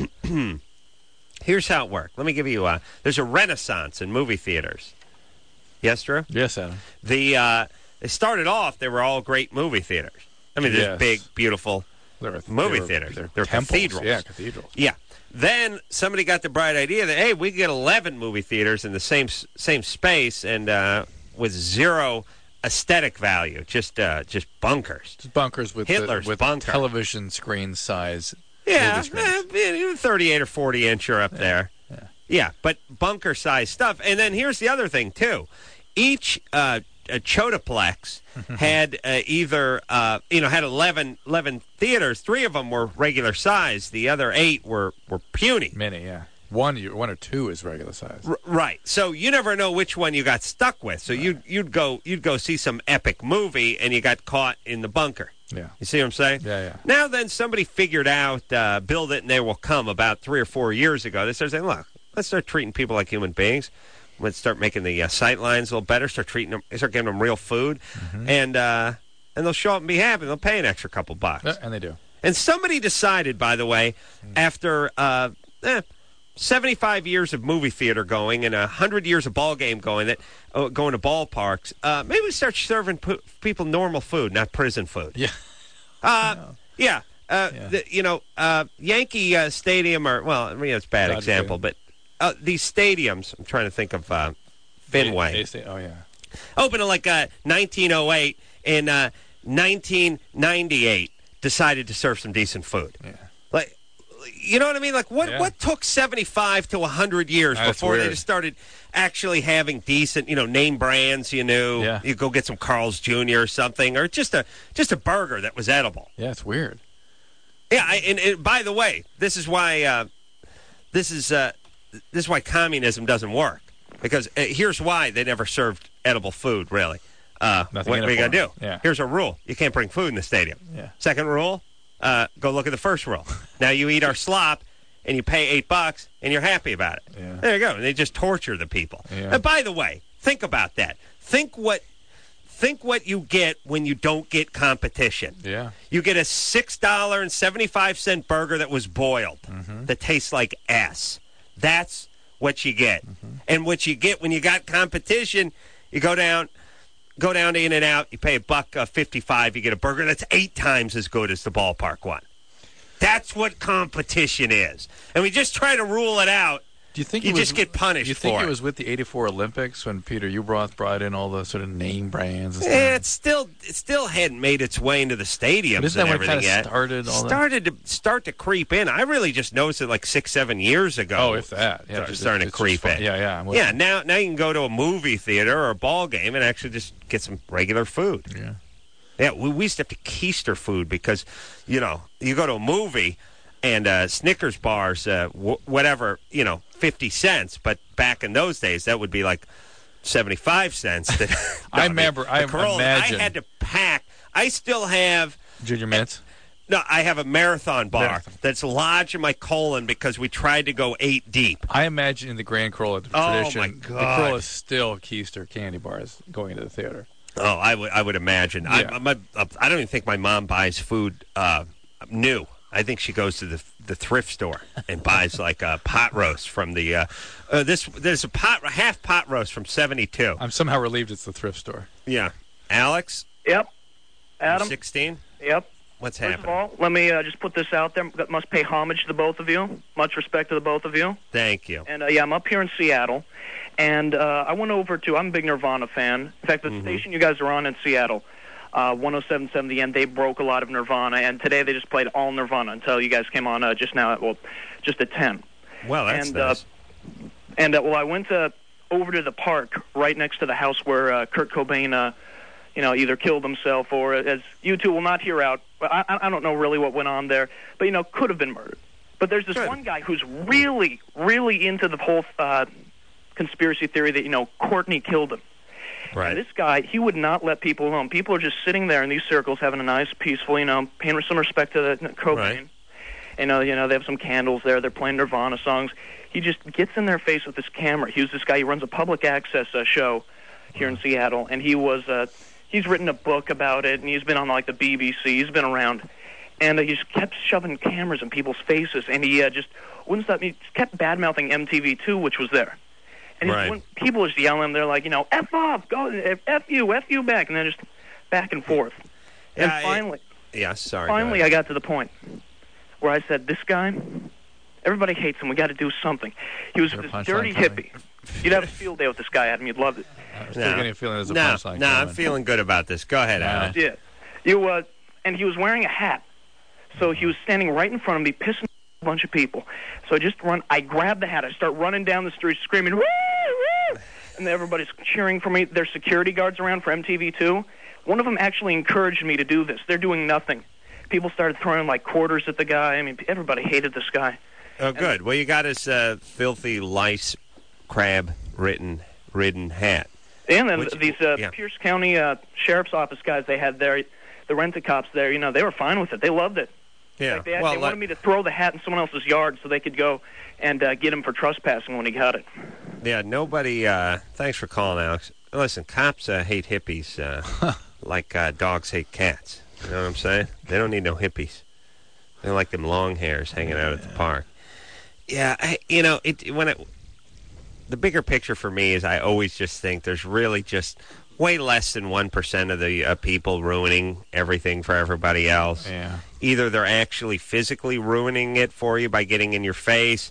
Here's how it worked. Let me give you a... There's a renaissance in movie theaters. Yes, Drew? Yes, Adam. The, uh, they started off, they were all great movie theaters. I mean, there's Yes. big, beautiful... They're, Movie they're, theaters. They're, They're temples. cathedrals. Yeah, cathedrals. Yeah. Then somebody got the bright idea that, hey, we could get eleven movie theaters in the same same space and uh, with zero aesthetic value, just uh, just bunkers. Just bunkers with, Hitler's the, with bunker. television screen size. Yeah, movie screens. eh, even thirty-eight or forty inch are up there. yeah. Yeah, but bunker size stuff. And then here's the other thing, too. Each uh, a Chotaplex had uh, either, uh, you know, had eleven, eleven theaters. Three of them were regular size. The other eight were, were puny. Many, yeah. One, you- one or two is regular size. R- right. So you never know which one you got stuck with. So you'd, you'd, go, you'd go see some epic movie, and you got caught in the bunker. Yeah. You see what I'm saying? Yeah, yeah. Now then, somebody figured out uh, Build It and They Will Come about three or four years ago. They started saying, look, let's start treating people like human beings. Let's start making the uh, sight lines a little better. Start treating them. Start giving them real food, Mm-hmm. and uh, and they'll show up and be happy. They'll pay an extra couple bucks. Yeah, and they do. And somebody decided, by the way, after uh, eh, seventy-five years of movie theater going and one hundred years of ball game going, that uh, going to ballparks, uh, maybe we start serving po- people normal food, not prison food. Yeah. Uh, yeah. Uh, Yeah. The, you know, uh, Yankee uh, Stadium, or, well, I mean, it's a bad Dodger example, but uh, these stadiums, I'm trying to think of uh, Fenway. They say- oh, yeah. Opened in like uh, nineteen oh eight. In uh, nineteen ninety-eight, decided to serve some decent food. Yeah. Like, You know what I mean? Like, what Yeah. what took seventy-five to one hundred years That's before they weird. just started actually having decent, you know, name brands, you knew? Yeah. You go get some Carl's Junior or something, or just a just a burger that was edible. Yeah, it's weird. Yeah, I, and, and by the way, this is why uh, this is uh, this is why communism doesn't work. Because uh, here's why they never served edible food, really. Uh, Nothing what in are it you going to for do? 'em. Yeah. Here's a rule. You can't bring food in the stadium. Yeah. Second rule, uh, go look at the first rule. Now you eat our slop, and you pay eight bucks, and you're happy about it. Yeah. There you go. And they just torture the people. Yeah. And by the way, think about that. Think what think what you get when you don't get competition. Yeah. You get a six dollars and seventy-five cent burger that was boiled Mm-hmm. that tastes like ass. That's what you get. Mm-hmm. And what you get when you got competition, you go down go down to In-N-Out, you pay a buck uh, fifty-five, you get a burger that's eight times as good as the ballpark one. That's what competition is. And we just try to rule it out. Do you think You it was, just get punished You think for it it. was with the eighty-four Olympics when Peter Ubroth brought in all the sort of name brands and stuff? Yeah, it still it still hadn't made its way into the stadiums But isn't and that when it everything kinda yet. started all that? started to start to creep in. I really just noticed it like six, seven years ago. Oh, if that. Yeah, Start- just- starting it's to creep just fun. in. Yeah, yeah. I'm with Yeah, you. now now you can go to a movie theater or a ball game and actually just get some regular food. Yeah. Yeah, we, we used to have to keister food because, you know, you go to a movie and uh, Snickers bars, uh, w- whatever, you know, fifty cents. But back in those days, that would be like seventy-five cents. That, I mean, remember- the I Corolla, imagine- I had to pack. I still have... Junior Mints? No, I have a marathon bar Marathon. that's lodged in my colon because we tried to go eight deep. I imagine in the Grand Corolla Oh, tradition, my the God. Corolla is still keister candy bars going into the theater. Oh, I would, I would imagine. Yeah. I, my, I don't even think my mom buys food uh, new. I think she goes to the the thrift store and buys like a pot roast from the. Uh, uh, this there's a pot half pot roast from seventy-two. I'm somehow relieved it's the thrift store. Yeah, Alex, Yep. Adam. sixteen. Yep. What's First happening? of all, let me uh, just put this out there. Must pay homage to the both of you. Much respect to the both of you. Thank you. And uh, yeah, I'm up here in Seattle, and uh, I went over to. I'm a big Nirvana fan. In fact, the Mhm. station you guys are on in Seattle, uh, one oh seven point seven The End, they broke a lot of Nirvana, and today they just played all Nirvana until you guys came on uh, just now. At, well, just at ten. Well, that's and, nice. Uh, and uh, well, I went uh, over to the park right next to the house where uh, Kurt Cobain, uh, you know, either killed himself or, as you two will not hear out, but I, I don't know really what went on there, but you know, could have been murdered. But there's this Good. one guy who's really, really into the whole uh, conspiracy theory that you know Courtney killed him. right. And this guy, he would not let people alone. People are just sitting there in these circles, having a nice, peaceful, you know, paying some respect to the Cobain. Right. You know, you know, they have some candles there. They're playing Nirvana songs. He just gets in their face with this camera. He was this guy. He runs a public access uh, show here in Seattle, and he was. Uh, he's written a book about it, and he's been on like the B B C. He's been around, and uh, he just kept shoving cameras in people's faces, and he uh, just wouldn't stop. He just kept bad mouthing M T V two, which was there. And Right. just, when people were just yelling, they're like, you know, F off, go, F you, F you back, and then just back and forth. And Yeah, it- finally, Yeah, sorry. go finally, ahead. I got to the point where I said, this guy, everybody hates him. We got to do something. He was Is there a this punchline dirty coming? hippie. You'd have a field day with this guy, Adam. You'd love it. I'm still No. getting a feeling there's a no, punchline no, I'm coming. feeling good about this. Go ahead, Nah. Alex. Yeah. You, uh, and he was wearing a hat. So he was standing right in front of me, pissing a bunch of people. So I just run, I grab the hat. I start running down the street screaming, woo, woo! And everybody's cheering for me. There's security guards around for M T V two. One of them actually encouraged me to do this. They're doing nothing. People started throwing, like, quarters at the guy. I mean, everybody hated this guy. Oh, good. Well, you got his uh, filthy lice crab ridden ridden hat. And then Which- these uh, yeah. Pierce County uh, Sheriff's Office guys they had there, the rent-a-cops there, you know, they were fine with it. They loved it. Yeah. Like they, well, they wanted let- me to throw the hat in someone else's yard so they could go and uh, get him for trespassing when he got it. yeah. Nobody. Uh, thanks for calling, Alex. Listen, cops uh, hate hippies uh, like uh, dogs hate cats. You know what I'm saying? They don't need no hippies. They like them long hairs hanging out at the park. Yeah, I, you know, it when it. The bigger picture for me is I always just think there's really just way less than one percent of the uh, people ruining everything for everybody else. Yeah. Either they're actually physically ruining it for you by getting in your face,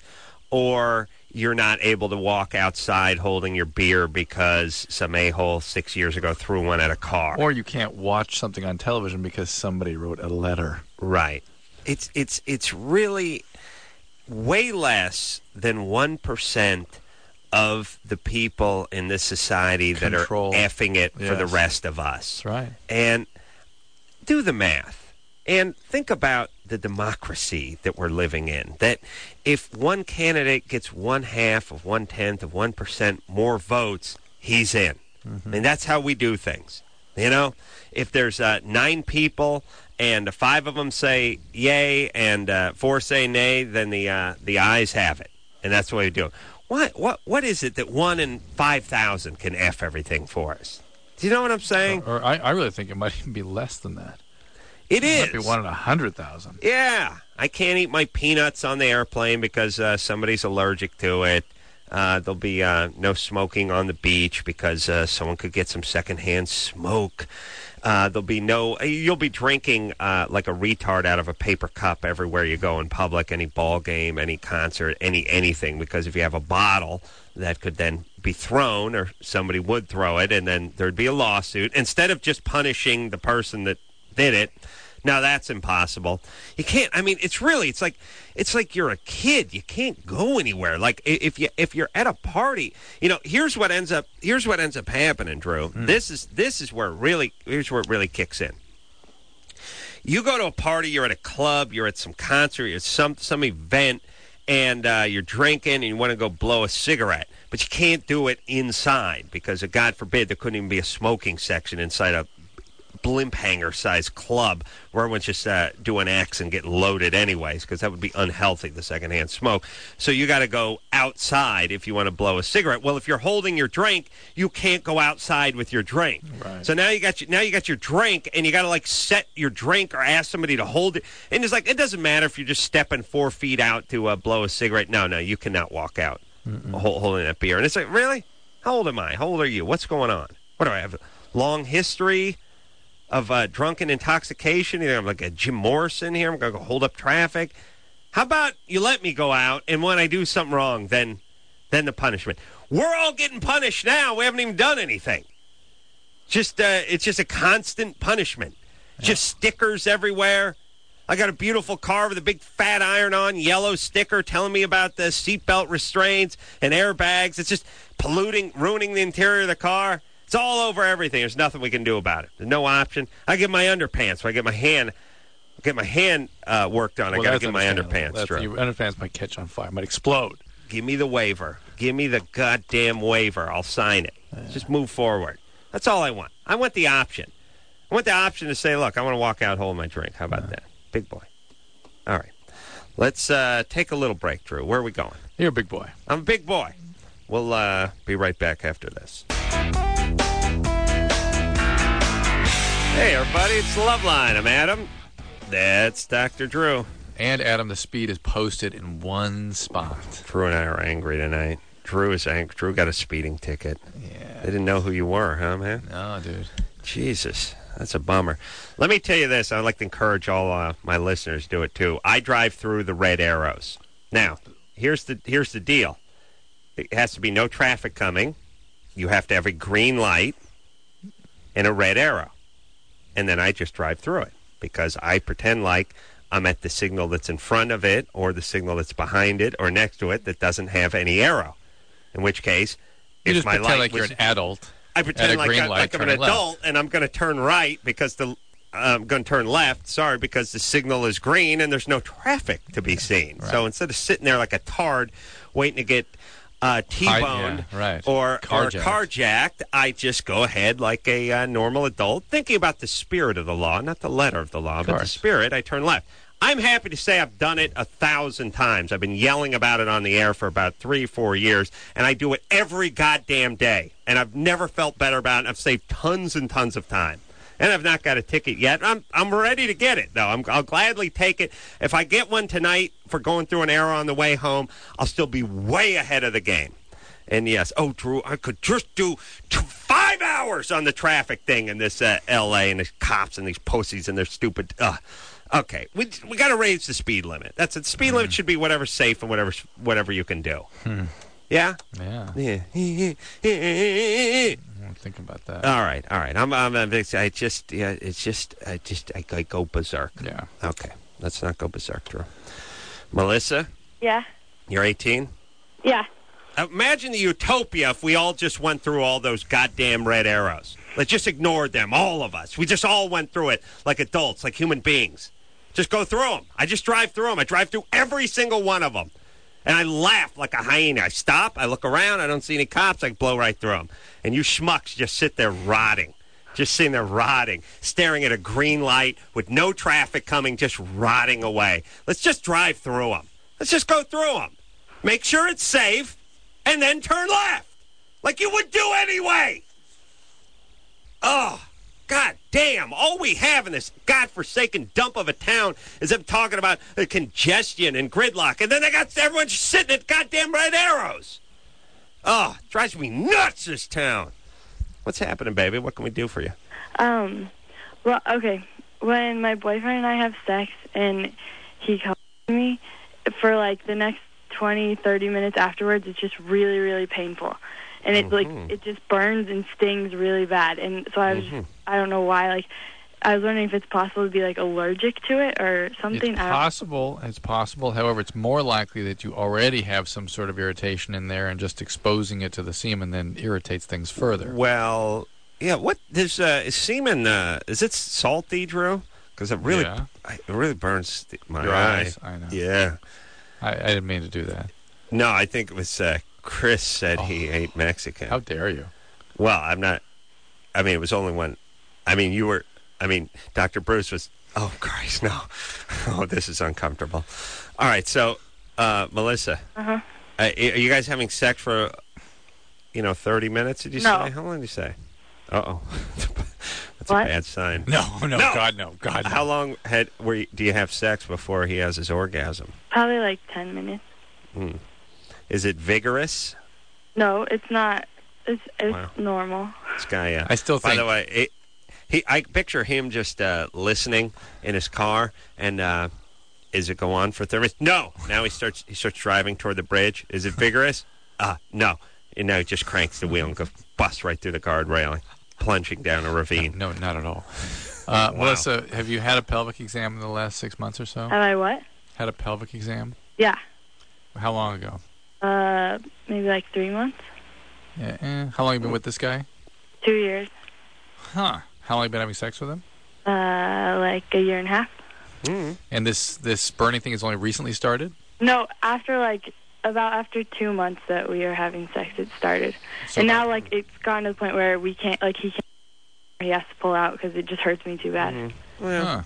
or you're not able to walk outside holding your beer because some a-hole six years ago threw one at a car. Or you can't watch something on television because somebody wrote a letter. Right. It's it's it's really way less than one percent of the people in this society Control. that are effing it Yes. for the rest of us. That's right. And do the math. And think about the democracy that we're living in. That if one candidate gets one half of one tenth of one percent more votes, he's in. Mm-hmm. And that's how we do things. You know, if there's uh, nine people and five of them say yay and uh, four say nay, then the uh, the ayes have it, and that's the way we do it. What what what is it that one in five thousand can f everything for us? Do you know what I'm saying? Or, or I, I really think it might even be less than that. It, it is. Might be one in a hundred thousand. Yeah, I can't eat my peanuts on the airplane because uh, somebody's allergic to it. Uh, there'll be uh, no smoking on the beach because uh, someone could get some secondhand smoke. Uh, there'll be no. You'll be drinking uh, like a retard out of a paper cup everywhere you go in public, any ball game, any concert, any anything. Because if you have a bottle, that could then be thrown, or somebody would throw it, and then there'd be a lawsuit. Instead of just punishing the person that did it. Now that's impossible. You can't. I mean, it's really. It's like it's like you're a kid. You can't go anywhere. Like if you if you're at a party, you know. Here's what ends up. Here's what ends up happening, Drew. Mm. This is this is where it really. Here's where it really kicks in. You go to a party. You're at a club. You're at some concert. You're at some some event, and uh, you're drinking, and you want to go blow a cigarette, but you can't do it inside because, God forbid, there couldn't even be a smoking section inside a blimp hanger sized club where everyone's just uh, doing acts and getting loaded anyways, because that would be unhealthy, the secondhand smoke. So you got to go outside if you want to blow a cigarette. Well, if you're holding your drink, you can't go outside with your drink. Right. So now you got your, now you got your drink, and you got to like set your drink or ask somebody to hold it. And it's like, it doesn't matter if you're just stepping four feet out to uh, blow a cigarette. No, no, you cannot walk out hold, holding that beer. And it's like, really? How old am I? How old are you? What's going on? What do I have? A long history of uh, drunken intoxication? Either I'm like a Jim Morrison here. I'm going to go hold up traffic. How about you let me go out, and when I do something wrong, then then the punishment. We're all getting punished now. We haven't even done anything. Just uh, it's just a constant punishment. Yeah. Just stickers everywhere. I got a beautiful car with a big fat iron-on yellow sticker telling me about the seatbelt restraints and airbags. It's just polluting, ruining the interior of the car. It's all over everything. There's nothing we can do about it. There's no option. I get my underpants. So I get my hand, get my hand uh, worked on. Well, I got to get my underpants. That's, your underpants might catch on fire, might explode. Give me the waiver. Give me the goddamn waiver. I'll sign it. Yeah. Just move forward. That's all I want. I want the option. I want the option to say, look, I want to walk out holding my drink. How about yeah. that? Big boy. All right. Let's uh, take a little break, Drew. Where are we going? You're a big boy. I'm a big boy. We'll uh, be right back after this. Hey, everybody, it's Loveline. I'm Adam. That's Doctor Drew. And, Adam, the speed is posted in one spot. Drew and I are angry tonight. Drew is angry. Drew got a speeding ticket. Yeah. They didn't know who you were, huh, man? No, dude. Jesus, that's a bummer. Let me tell you this. I'd like to encourage all uh, my listeners to do it, too. I drive through the red arrows. Now, here's the here's the deal. It has to be no traffic coming. You have to have a green light and a red arrow. And then I just drive through it because I pretend like I'm at the signal that's in front of it or the signal that's behind it or next to it that doesn't have any arrow. In which case, you if just my pretend light like was, you're an adult. I pretend like, I, light, like I'm an adult left. and I'm going to turn right because the I'm going to turn left. Sorry, because the signal is green and there's no traffic to be seen. Right. So instead of sitting there like a tard waiting to get Uh, T-boned yeah, right. or, carjacked. or carjacked, I just go ahead like a uh, normal adult, thinking about the spirit of the law, not the letter of the law, of but the spirit. I turn left. I'm happy to say I've done it a thousand times. I've been yelling about it on the air for about three, four years, and I do it every goddamn day. And I've never felt better about it. I've saved tons and tons of time. And I've not got a ticket yet. I'm I'm ready to get it, though. I'm, I'll gladly take it. If I get one tonight for going through an error on the way home, I'll still be way ahead of the game. And, yes, oh, Drew, I could just do two, five hours on the traffic thing in this uh, L A and these cops and these pussies and their stupid... Uh, okay, we we got to raise the speed limit. That's it. The speed mm. limit should be whatever's safe and whatever, whatever you can do. Hmm. Yeah? Yeah. Yeah. I'm thinking about that. All right, all right. I'm, I'm, I'm I just, yeah, it's just, I just, I, I go berserk. Yeah. Okay, let's not go berserk, Drew. Melissa, Yeah. You're eighteen? Yeah. Imagine the utopia if we all just went through all those goddamn red arrows. Like, just ignored them, all of us. We just all went through it like adults, like human beings. Just go through them. I just drive through them. I drive through every single one of them. And I laugh like a hyena. I stop, I look around, I don't see any cops, I blow right through them. And you schmucks just sit there rotting. Just sitting there rotting, staring at a green light with no traffic coming, just rotting away. Let's just drive through them. Let's just go through them. Make sure it's safe, and then turn left. Like you would do anyway. Oh, God damn. All we have in this godforsaken dump of a town is them talking about the congestion and gridlock. And then they got everyone just sitting at goddamn red arrows. Oh, it drives me nuts, this town. What's happening, baby? What can we do for you? Um, well, okay. When my boyfriend and I have sex and he comes to me, for like the next twenty, thirty minutes afterwards, it's just really, really painful. And it's Mm-hmm. like, it just burns and stings really bad. And so I was Mm-hmm. just, I don't know why, like, I was wondering if it's possible to be like allergic to it or something. It's I don't- possible. It's possible. However, it's more likely that you already have some sort of irritation in there, and just exposing it to the semen then irritates things further. Well, yeah. What does uh, is semen? Uh, is it salty, Drew? Because it really, Yeah. I, it really burns the, my Your eye. eyes, I know. Yeah. I, I didn't mean to do that. No, I think it was uh, Chris said he ate Mexican. How dare you? Well, I'm not. I mean, it was only when. I mean, you were. I mean, Doctor Bruce was. Oh Christ, no! Oh, this is uncomfortable. All right, so uh, Melissa, Uh-huh. uh, are you guys having sex for, you know, thirty minutes? Did you No. say? How long did you say? Uh oh, that's What? a bad sign. No, no, No. God, no, God, no. How long had were you, do you have sex before he has his orgasm? Probably like ten minutes. Hmm. Is it vigorous? No, it's not. It's, it's Wow. normal. This guy. Uh, I still By think. the way, it, he. I picture him just uh, listening in his car, and uh, is it go on for thirty minutes? No. Now he starts. He starts driving toward the bridge. Is it vigorous? Uh no. And now he just cranks the wheel and goes bust right through the guard railing, plunging down a ravine. No, not at all. Uh, Melissa, have you had a pelvic exam in the last six months or so? Have I what? Had a pelvic exam? Yeah. How long ago? Uh, maybe like three months. Yeah. Eh. How long have you been with this guy? Two years. Huh. How long have you been having sex with him? Uh, like a year and a half. Mm. And this this burning thing has only recently started? No, after like about after two months that we are having sex, it started. So and now like it's gotten to the point where we can't like he can't. He has to pull out because it just hurts me too bad. Mm. Well, Huh.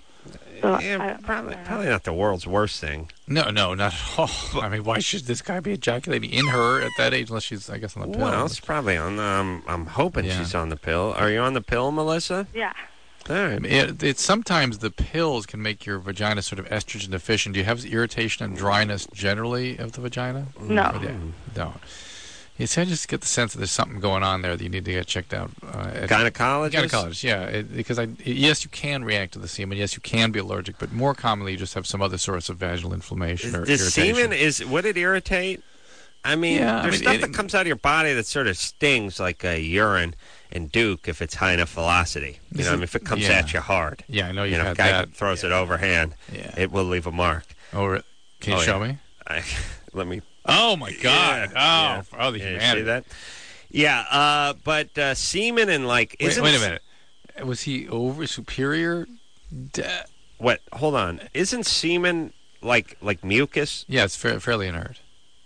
So yeah, I, probably I don't know. probably not the world's worst thing. No, no, not at all. I mean, why should this guy be ejaculating in her at that age unless she's, I guess, on the pill? Well, it's probably on. Um, I'm hoping Yeah. she's on the pill. Are you on the pill, Melissa? Yeah. All I right. mean, it, it's sometimes the pills can make your vagina sort of estrogen deficient. Do you have irritation and dryness generally of the vagina? No. Or the- no. You see, I just get the sense that there's something going on there that you need to get checked out. Uh, at Gynecologist? Gynecologist, yeah. It, because I, yes, you can react to the semen. Yes, you can be allergic, but more commonly you just have some other source of vaginal inflammation or The irritation. semen is would it irritate? I mean, Yeah, I there's mean, stuff it- that comes out of your body that sort of stings like uh, urine and Duke if it's high enough velocity. You This know, I is- mean, if it comes yeah. at you hard. Yeah, I know You you've know, if had a guy that. throws it overhand, Yeah. it will leave a mark. Oh, re- can you Oh, show yeah. me? I, let me. Oh my God! Yeah, oh, oh, the yeah, you humanity. see that? Yeah, uh, but uh, semen and like Wait, isn't wait a minute. Was he over superior? Da- What? Hold on. Isn't semen like like mucus? yeah, it's fa- fairly inert.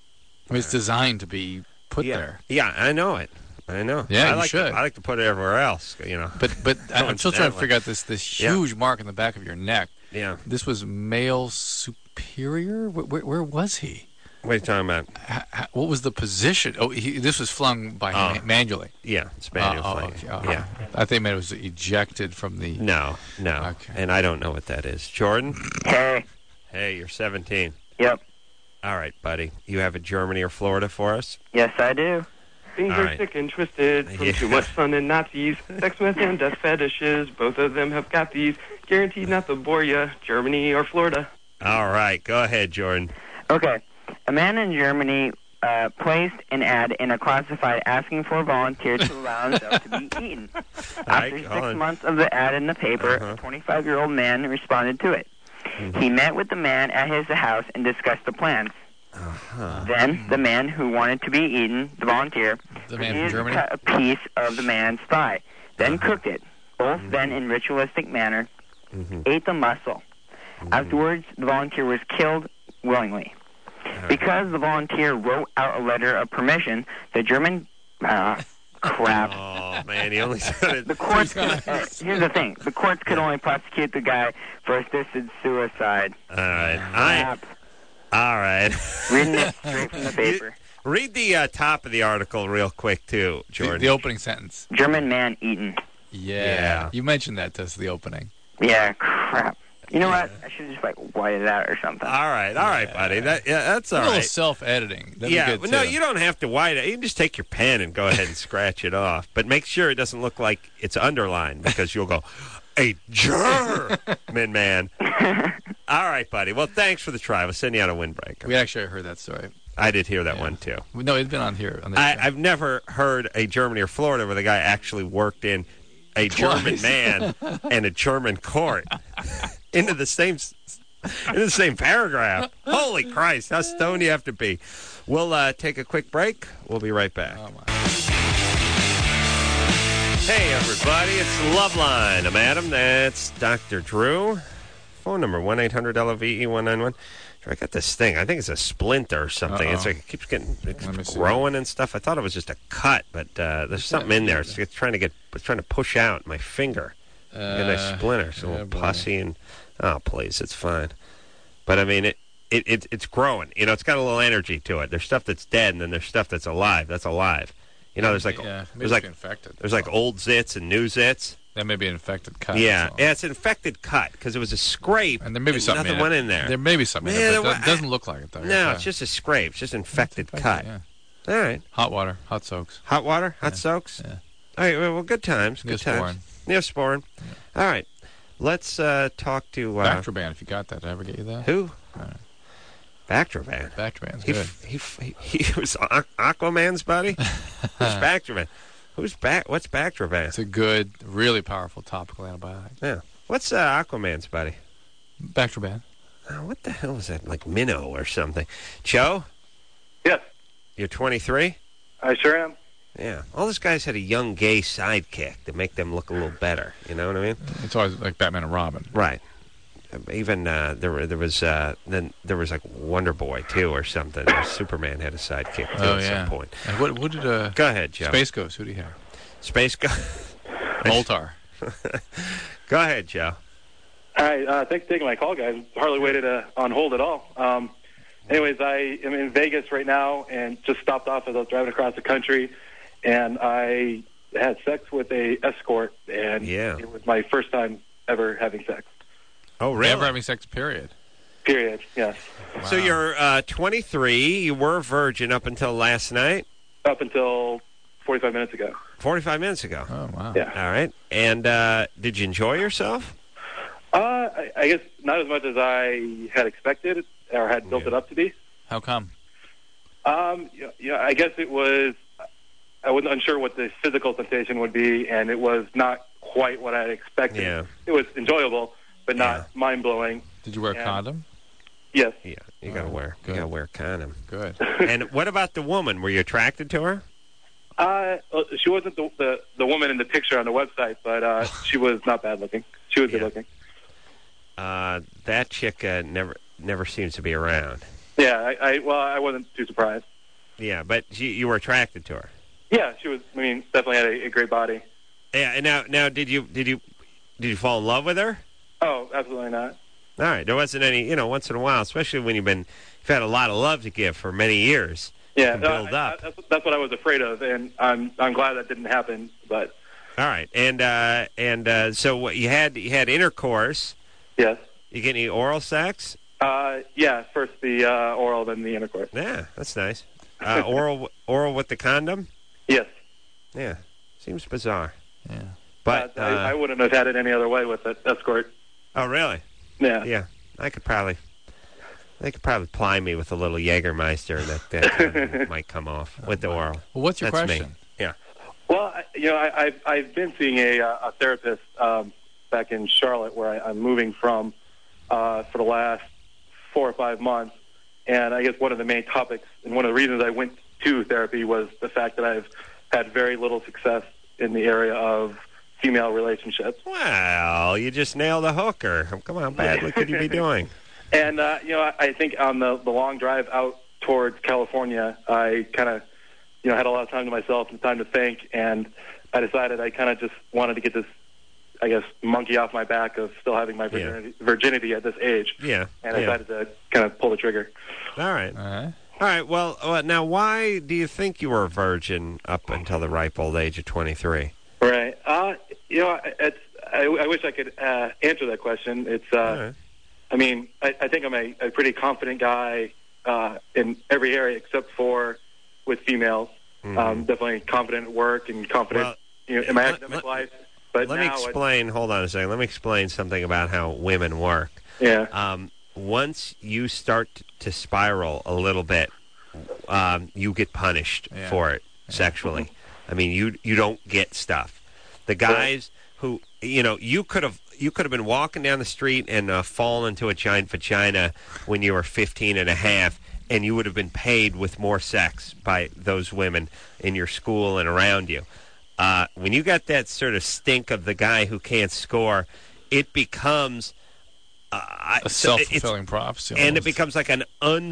I mean, it's designed to be put yeah. there. Yeah, I know it. I know. Yeah, I you like should. To, I like to put it everywhere else. You know. But but I'm still trying to Coincidentally. figure out this this Yeah. huge mark on the back of your neck. Yeah. This was male superior. Where, where, where was he? What are you talking about? H- h- what was the position? Oh, he, this was flung by Oh. ma- manually. Yeah, it's Oh, manual oh, flame. okay. Oh, Yeah. I think it was ejected from the. No, no. Okay. And I don't know what that is. Jordan? Hey. Hey, you're seventeen. Yep. All right, buddy. You have a Germany or Florida for us? Yes, I do. Things All are right. sick and twisted from Yeah. too much sun and Nazis. Sex, meth, and death fetishes. Both of them have got these. Guaranteed not to bore ya. Germany or Florida. All right. Go ahead, Jordan. Okay. A man in Germany uh, placed an ad in a classified asking for volunteers to allow himself to be eaten. All right, After hold six on. months of the ad in the paper, Uh-huh. a twenty-five-year-old man responded to it. He met with the man at his house and discussed the plans. Uh-huh. Then the man who wanted to be eaten, the volunteer, The man from proceeded to Germany? cut a piece of the man's thigh, then Uh-huh. cooked it. Both then, in ritualistic manner, Mhm. ate the muscle. Afterwards, the volunteer was killed willingly. Because the volunteer wrote out a letter of permission, the German... Uh, crap. Oh, man, you only said it. The courts could, uh, here's the thing. The courts could only prosecute the guy for assisted suicide. All right. I, Crap. all right. Reading it straight from the paper. Read the uh, top of the article real quick, too, The, Jordan. the opening sentence. German man eaten. Yeah. Yeah. You mentioned that as the opening. Yeah, crap. You know what? I should just like white it out or something. All right, all right, buddy. That yeah, that's all a little right. self-editing. That'd Yeah, be good but no, too. you don't have to white it. You can just take your pen and go ahead and scratch it off. But make sure it doesn't look like it's underlined because you'll go, a German man. All right, buddy. Well, thanks for the try. We'll send you out a windbreaker. We actually heard that story. I did hear that Yeah. one, too. No, it's been on here. On the I, show. I've never heard a Germany or Florida where the guy actually worked in a German Twice. man and a German court into the same s- in the same paragraph. Holy Christ, how stoned do you have to be? We'll uh, take a quick break. We'll be right back. Oh, my. Hey, everybody, it's Loveline. I'm Adam. That's Doctor Drew. Phone number one eight hundred L O V E one nine one. I got this thing. I think it's a splinter or something. Uh-oh. It's like it keeps getting it's Let me see. growing and stuff. I thought it was just a cut, but uh, there's something in there. It's, it's trying to get it's trying to push out my finger. Uh, and a splinter. It's a yeah, little boy. pussy and oh please, it's fine. But I mean it, it, it it's growing. You know, it's got a little energy to it. There's stuff that's dead and then there's stuff that's alive. That's alive. You know, there's like yeah, maybe there's it's like infected. there's like old zits and new zits. That may be an infected cut. Yeah, so. yeah, it's an infected cut because it was a scrape. And there may be something Nothing in went it. in there. There may be something Man, in it, but there it wa- doesn't look like it, though. No, Yeah. it's just a scrape. It's just infected infected, cut. yeah. All right. Hot water, hot soaks. Hot water, hot Yeah. soaks. Yeah. All right. Well, well, good times. Good Neosporin. times. Neosporin. All right. Let's uh, talk to uh, Bactroban, if you got that. Did I ever get you that? who? All right. Bactroban. Bactroban's He, good. f- he, f- he, he was Aqu- Aquaman's buddy. Who's Bactroban? Who's back? What's Bactroban? It's a good, really powerful topical antibiotic. Yeah. What's uh, Aquaman's buddy? Bactroban. Oh, what the hell is that? Like minnow or something? Joe, Yes, you're twenty-three. I sure am. Yeah. All those guys had a young gay sidekick to make them look a little better. You know what I mean? It's always like Batman and Robin. Right. Even uh, there, were, there was uh, then there was like Wonder Boy too, or something. Or Superman had a sidekick too Oh, at yeah. some point. And what, what did uh, Go ahead, Joe. Space Ghost? Who do you have? Space Go. Moltar. Go ahead, Joe. All right, uh, thanks for taking my call, guys. Hardly waited uh, on hold at all. Um, anyways, I am in Vegas right now and just stopped off as I was driving across the country, and I had sex with a escort, and Yeah. it was my first time ever having sex. Oh, really? Never having sex, period. Period. Yes. So you're uh, twenty-three. You were a virgin up until last night. Up until forty-five minutes ago. Forty-five minutes ago. Oh, wow. Yeah. All right. And uh, did you enjoy yourself? Uh, I, I guess not as much as I had expected or had built Yeah. it up to be. How come? Um, yeah, yeah, I guess it was. I wasn't unsure what the physical sensation would be, and it was not quite what I had expected. Yeah. It was enjoyable, but not mind blowing. Did you wear a Yeah. condom? Yes. Yeah. You gotta Oh, wear. good. You gotta wear a condom. Good. And what about the woman? Were you attracted to her? Uh, uh, she wasn't the, the the woman in the picture on the website, but uh, she was not bad looking. She was Yeah. good looking. Uh, that chick uh, never never seems to be around. Yeah. I, I well, I wasn't too surprised. Yeah, but you, you were attracted to her. Yeah, she was. I mean, definitely had a, a great body. Yeah. And now, now, did you did you did you fall in love with her? Oh, absolutely not. All right. There wasn't any. You know, once in a while, especially when you've been you've had a lot of love to give for many years. Yeah, can no, build I- up. I- that's, that's what I was afraid of, and I'm I'm glad that didn't happen. But All right. And uh, and uh, so what you had you had intercourse. yes, You get any oral sex? uh, yeah. First the uh, oral, then the intercourse. Yeah, that's nice. Uh, oral oral with the condom? Yes, Yeah. Seems bizarre. Yeah. But uh, uh, I, I wouldn't have had it any other way with the escort. oh, really? Yeah. Yeah. I could probably they could probably ply me with a little Jägermeister and that, that condom might come off with the oral. Well, what's your That's me. question? Yeah. Well, I, you know, I, I've I've been seeing a uh, a therapist um, back in Charlotte, where I, I'm moving from, uh, for the last four or five months. And I guess one of the main topics and one of the reasons I went to therapy was the fact that I've had very little success in the area of female relationships. Well, you just nailed a hooker. Come on, how badly could you be doing? And, uh, you know, I, I think on the, the long drive out towards California, I kind of, you know, had a lot of time to myself and time to think, and I decided I kind of just wanted to get this, I guess, monkey off my back of still having my virginity, yeah. virginity at this age. Yeah. And I yeah. decided to kind of pull the trigger. All right. All right. All right. Well, uh, now, why do you think you were a virgin up until the ripe old age of twenty-three? Right. Uh, you know, it's, I, I wish I could uh, answer that question. It's, uh, right. I mean, I, I think I'm a, a pretty confident guy uh, in every area except for with females. Mm-hmm. Um, definitely confident at work and confident well, you know, in my let, academic let, life. But let now me explain. I, hold on a second. Let me explain something about how women work. Yeah. Um, once you start to spiral a little bit, um, you get punished yeah. for it sexually. Yeah. I mean, you you don't get stuff. The guys right. who, you know, you could have you could have been walking down the street and uh, fallen into a giant vagina when you were fifteen and a half, and you would have been paid with more sex by those women in your school and around you. Uh, when you got that sort of stink of the guy who can't score, it becomes uh, a self-fulfilling prophecy, and it becomes like an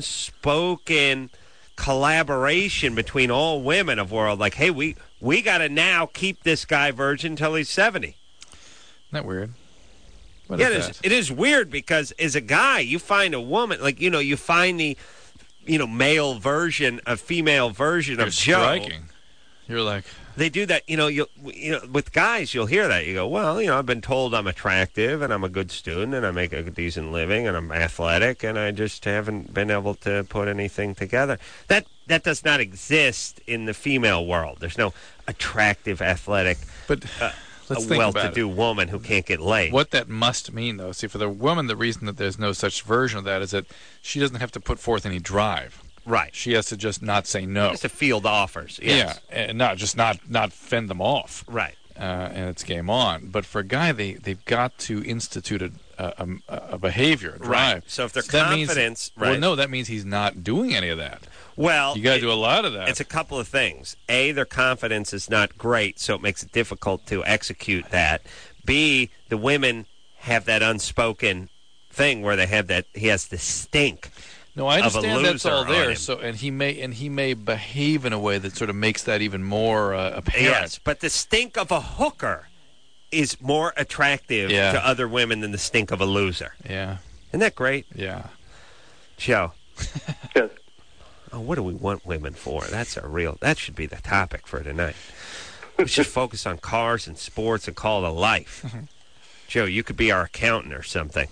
unspoken collaboration between all women of world. Like, hey, we we got to now keep this guy virgin until he's seventy. Isn't that weird? What yeah, is it is, that? it is weird because as a guy, you find a woman, like, you know, you find the, you know, male version, a female version You're of Joe. striking. You're like... They do that, you know, you you know, with guys, you'll hear that. You go, well, you know, I've been told I'm attractive and I'm a good student and I make a decent living and I'm athletic and I just haven't been able to put anything together. That that does not exist in the female world. There's no attractive, athletic, but uh, let's a think well-to-do about it. woman who can't get laid. What that must mean, though, see, for the woman, the reason that there's no such version of that is that she doesn't have to put forth any drive. Right. She has to just not say no. Just to field offers. Yes. Yeah, and not just not not fend them off. Right. Uh, and it's game on. But for a guy, they they've got to institute a a, a, a behavior, a drive. Right. So if their so confidence, means, right. Well, no, that means he's not doing any of that. Well, you got to it, do a lot of that. It's a couple of things. A, their confidence is not great, so it makes it difficult to execute that. B, the women have that unspoken thing where they have that. He has the stink. No, I understand that's all there. him. So, and he may and he may behave in a way that sort of makes that even more uh, apparent. Yes, but the stink of a hooker is more attractive yeah. to other women than the stink of a loser. Yeah, isn't that great? Yeah, Joe. Yes. Oh, what do we want women for? That's a real. That should be the topic for tonight. We should focus on cars and sports and call it a life. Joe, you could be our accountant or something.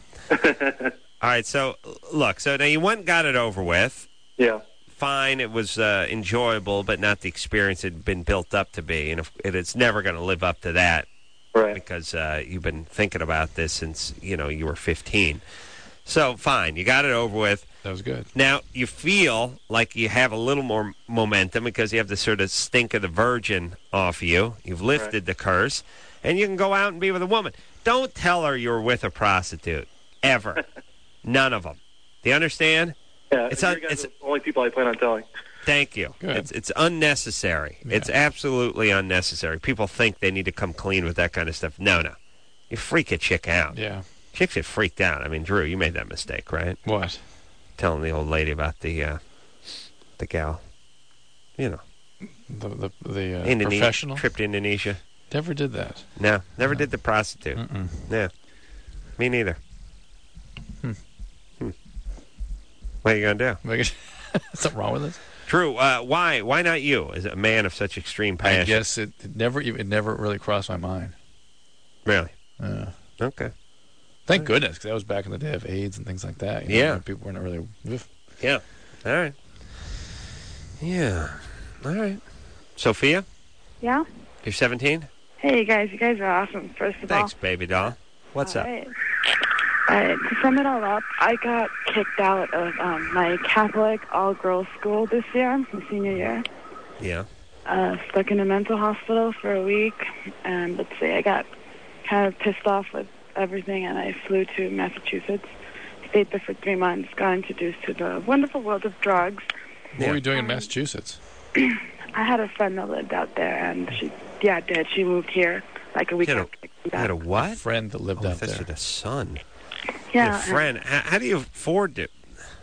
All right, so, look, so now you went and got it over with. Yeah. Fine, it was uh, enjoyable, but not the experience it had been built up to be. And if, it, it's never going to live up to that. Right. Because uh, you've been thinking about this since, you know, you were fifteen. So, fine, you got it over with. That was good. Now, you feel like you have a little more momentum because you have the sort of stink of the virgin off you. You've lifted right. the curse, and you can go out and be with a woman. Don't tell her you're with a prostitute, ever. None of them. Do you understand? Yeah, it's, un- un- it's the only people I plan on telling. Thank you. Good. It's it's unnecessary. Yeah. It's absolutely unnecessary. People think they need to come clean with that kind of stuff. No, no. You freak a chick out. Yeah. Chicks get freaked out. I mean, Drew, you made that mistake, right? What? Telling the old lady about the uh, the gal. You know. The the, the uh, Indonesia, professional? Trip to Indonesia. Never did that. No, never No. did the prostitute. Mm-mm. Yeah. Me neither. Hmm. Hmm. What are you going to do? Something wrong with this? Drew, uh, why why not you, as a man of such extreme passion? I guess it, it never even- it never really crossed my mind. Really? Uh, Okay. thank Right. goodness, because that was back in the day of AIDS and things like that. You know, Yeah. when people weren't really... Oof. Yeah. All right. Yeah. All right. Sophia, Yeah? you're seventeen? Hey, you guys. You guys are awesome, first of Thanks, all. baby doll. What's All up? right. Uh, to sum it all up, I got kicked out of um, my Catholic all-girls school this year, my senior year. Yeah. Uh, stuck in a mental hospital for a week, and let's see, I got kind of pissed off with everything, and I flew to Massachusetts. stayed there for three months, got introduced to the wonderful world of drugs. What were you doing in Massachusetts? I had a friend that lived out there, and she, yeah, did. She moved here like a week You had after. a, you had a what? Friend that lived oh, out this there. is a son. Yeah. Your friend. How, how do you afford to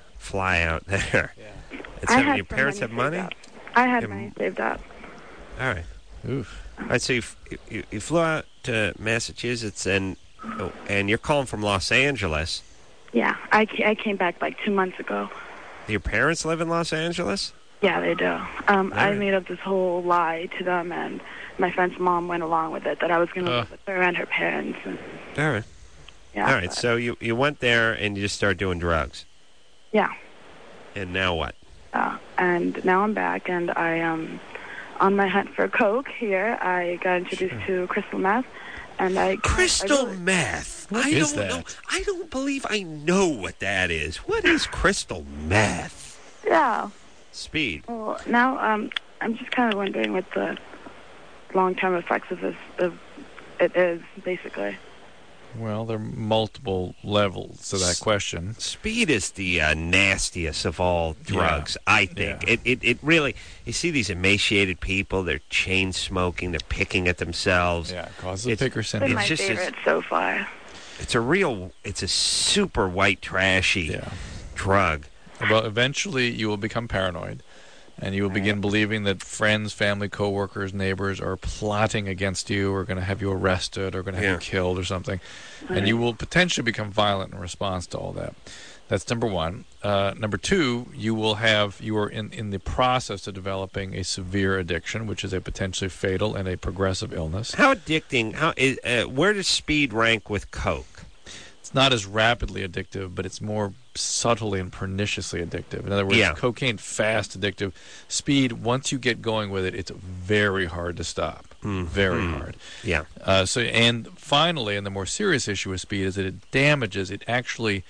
fly out there? Yeah. I had your some parents have money money? saved up. I had Yeah. money saved up. All right. Oof. All right, so you, f- you, you flew out to Massachusetts, and oh, and you're calling from Los Angeles. Yeah, I, ca- I came back like two months ago. Do your parents live in Los Angeles? Yeah, they do. Um, I right. made up this whole lie to them, and my friend's mom went along with it, that I was going to Uh. live with her and her parents. And, All right. yeah, All right, but- so you, you went there, and you just started doing drugs. yeah. And now what? Uh, and now I'm back, and I am on my hunt for coke here. I got introduced to crystal meth, and I... Crystal I really, meth? What I is don't that? know. I don't believe I know what that is. What is crystal meth? Yeah. Speed. Well, now um, I'm just kind of wondering what the long-term effects of this of it is, basically. Well, there are multiple levels to that question. Speed is the uh, nastiest of all drugs, Yeah. I think. Yeah. It, it it really, you see these emaciated people, they're chain smoking, they're picking at themselves. Yeah, it causes It's- a picker It's been syndrome. my just- it's- favorite so far. It's a real, it's a super white, trashy Yeah. drug. Well, eventually you will become paranoid, and you will begin believing that friends, family, coworkers, neighbors are plotting against you, or going to have you arrested, or going to have Yeah. you killed, or something, and you will potentially become violent in response to all that. That's number one. Uh, number two, you will have you are in in the process of developing a severe addiction, which is a potentially fatal and a progressive illness. How addicting, how is, uh, where does speed rank with Coke? It's not as rapidly addictive, but it's more subtly and perniciously addictive. In other words, Yeah. cocaine, fast addictive. Speed, once you get going with it, it's very hard to stop. Mm. Very Mm. hard. Yeah. Uh, so, and finally, and the more serious issue with speed is that it damages, it actually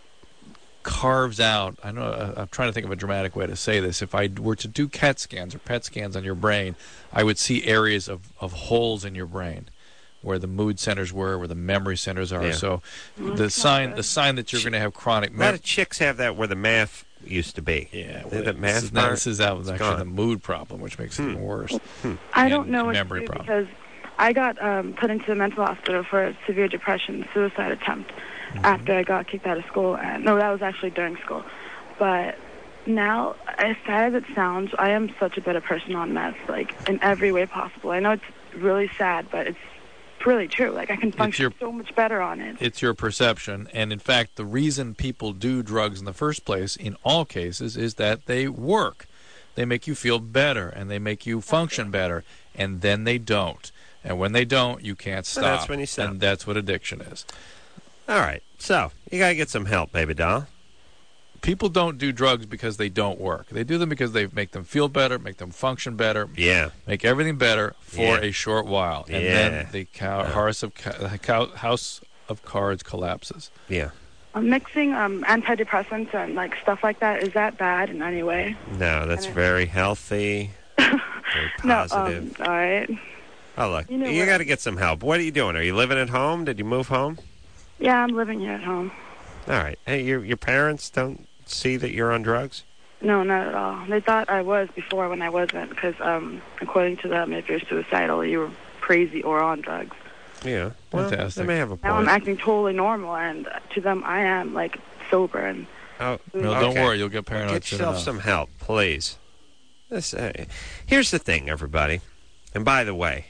carves out. I know, uh, I'm trying to think of a dramatic way to say this. If I were to do CAT scans or P E T scans on your brain, I would see areas of, of holes in your brain, where the mood centers were, where the memory centers are. Yeah. So Mm, the that's not sign good. the sign that you're going to have chronic A lot memory. of chicks have that where the math used to be. Yeah, The- well, the this math is, not, part, this is out it's actually gone. the mood problem, which makes it Hmm. even worse. I and don't know what memory to do problem. because I got um, put into the mental hospital for a severe depression, suicide attempt, Mm-hmm. after I got kicked out of school. And no, that was actually during school. But now, as sad as it sounds, I am such a better person on meth, like in every way possible. I know it's really sad, but it's really true. Like I can function your- so much better on it. It's your perception, and in fact, the reason people do drugs in the first place, in all cases, is that they work. They make you feel better, and they make you function better, and then they don't. And when they don't, you can't stop. Well, that's when you stop. And that's what addiction is. All right. So, you got to get some help, baby doll. People don't do drugs because they don't work. They do them because they make them feel better, make them function better, Yeah. make everything better for Yeah. a short while, and Yeah. then the cow- house of ca- the cow- house of cards collapses. Yeah. Um, mixing um, antidepressants and like stuff like that, is that bad in any way? No, that's And it- very healthy, very No, positive. um, all right. oh, look, you you, know what- got to get some help. What are you doing? Are you living at home? Did you move home? Yeah, I'm living here at home. All right. Hey, your your parents don't see that you're on drugs? No, not at all. They thought I was before when I wasn't, because um, according to them, if you're suicidal, you were crazy or on drugs. Yeah. Well, Fantastic. they may have a Now I'm point. acting totally normal, and to them, I am like sober and. Oh, No, okay. don't worry, you'll get paranoid Get soon yourself enough. some help, please. This, uh, here's the thing, everybody. And by the way,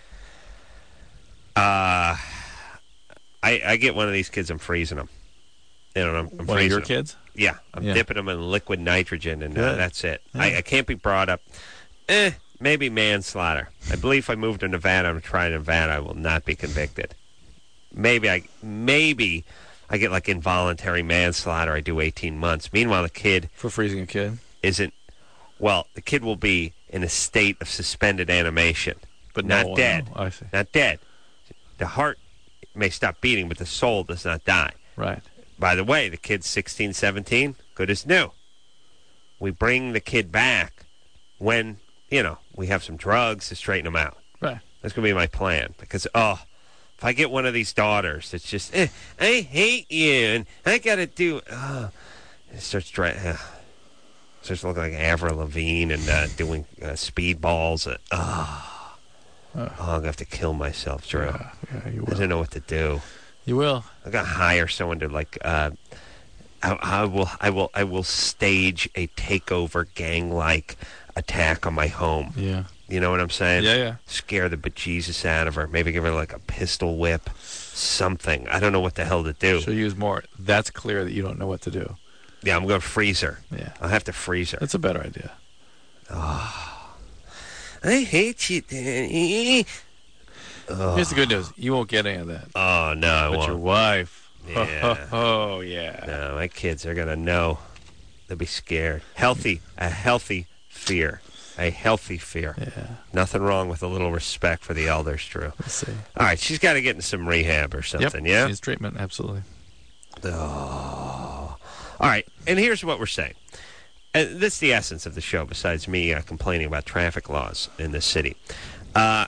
uh, I I get one of these kids, I'm freezing them. You know, I'm, I'm One of freezing your them. kids? Yeah, I'm Yeah. dipping them in liquid nitrogen, and uh, Good. that's it. Yeah. I, I can't be brought up. Eh, maybe manslaughter. I believe if I move to Nevada, I'm trying Nevada, I will not be convicted. Maybe I maybe I get like involuntary manslaughter. I do eighteen months. Meanwhile, the kid For freezing a kid? isn't. Well, the kid will be in a state of suspended animation, But not no, dead. no, I see. Not dead. The heart may stop beating, but the soul does not die. Right. By the way, the kid's sixteen, seventeen, good as new. We bring the kid back when, you know, we have some drugs to straighten him out. Right. That's going to be my plan. Because, oh, If I get one of these daughters, it's just, eh, I hate you, and I got to do, oh, it starts dry, uh, starts looking like Avril Lavigne and uh, doing uh, speedballs. Uh, oh, oh, I'm going to have to kill myself, Drew. Yeah, yeah, you will. I don't know what to do. You will. I got to hire someone to, like, uh, I, I will, I will, I will stage a takeover gang-like attack on my home. Yeah. You know what I'm saying? Yeah, yeah. Scare the bejesus out of her. Maybe give her like a pistol whip, something. I don't know what the hell to do. She'll use more. That's clear that you don't know what to do. Yeah, I'm going to freeze her. Yeah. I'll have to freeze her. That's a better idea. Oh, I hate you, Danny. Oh. Here's the good news. You won't get any of that. Oh, no, I but won't. your wife. Yeah. Oh, yeah. No, my kids are going to know. They'll be scared. Healthy, a healthy fear. A healthy fear. Yeah. Nothing wrong with a little respect for the elders, Drew. Let's see. All right, she's got to get in some rehab or something, yep. yeah? She needs treatment, absolutely. Oh. All right, and here's what we're saying. And this is the essence of the show, besides me uh, complaining about traffic laws in this city. Uh,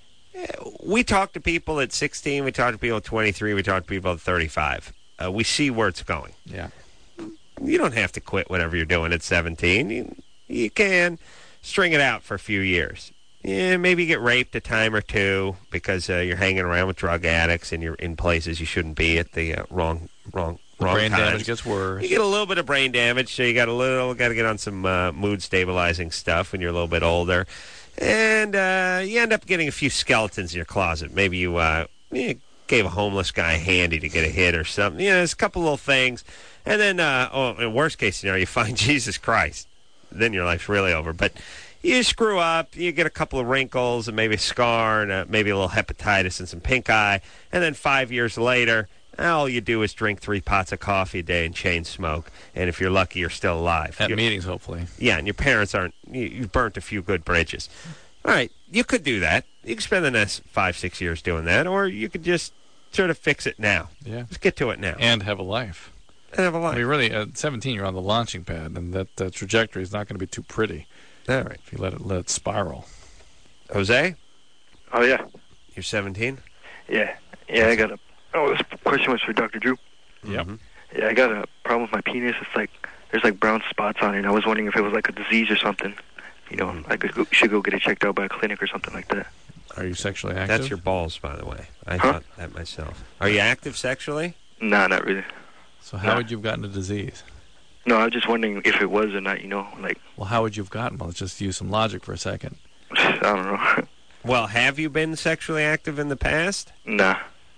we talk to people at sixteen, we talk to people at twenty-three, we talk to people at thirty-five. Uh, we see where it's going. Yeah. You don't have to quit whatever you're doing at seventeen. You, you can string it out for a few years. Yeah, maybe you get raped a time or two because uh, you're hanging around with drug addicts and you're in places you shouldn't be at the uh, wrong, wrong, the wrong brain times. damage gets worse. You get a little bit of brain damage, so you got a little, got to get on some uh, mood stabilizing stuff when you're a little bit older, and uh, you end up getting a few skeletons in your closet. Maybe you, uh, you gave a homeless guy a handy to get a hit or something. You know, there's a couple little things, and then, uh, oh, in worst case scenario, you find Jesus Christ. Then your life's really over. But you screw up, you get a couple of wrinkles and maybe a scar and uh, maybe a little hepatitis and some pink eye, and then five years later, all you do is drink three pots of coffee a day and chain smoke, and if you're lucky, you're still alive. At you're, meetings, hopefully. Yeah, and your parents aren't, you, you've burnt a few good bridges. All right, you could do that. You could spend the next five, six years doing that, or you could just sort of fix it now. Yeah. Just get to it now. And have a life. And have a life. I mean, really, at seventeen, you're on the launching pad, and that, that trajectory is not going to be too pretty. All right. If you let it let it spiral. Jose? Oh, yeah. You're seventeen? Yeah. Yeah, I got a... Oh, this question was for Doctor Drew. Yep. Mm-hmm. Yeah, I got a problem with my penis. It's like, there's like brown spots on it, and I was wondering if it was like a disease or something. You know, Mm-hmm. I could go, should go get it checked out by a clinic or something like that. Are you sexually active? That's your balls, by the way. I Huh? thought that myself. Are you active sexually? Nah, not really. So how No. would you have gotten a disease? No, I was just wondering if it was or not, you know, like, Well, how would you have gotten? Well, let's just use some logic for a second. I don't know. Well, have you been sexually active in the past? Nah.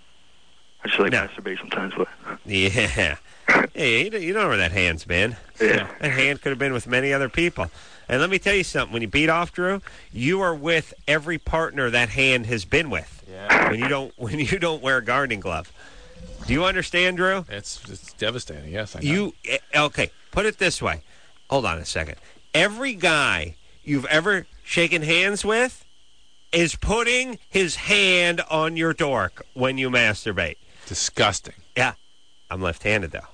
I just like No. masturbate sometimes, but... Yeah. Hey, you don't- you don't know where that hand's been. Yeah. That hand could have been with many other people. And let me tell you something. When you beat off, Drew, you are with every partner that hand has been with. Yeah. When you don't, when you don't wear a gardening glove. Do you understand, Drew? It's it's devastating. Yes, I know. You eh, okay? Put it this way. Hold on a second. Every guy you've ever shaken hands with is putting his hand on your dork when you masturbate. Disgusting. Yeah, I'm left-handed though.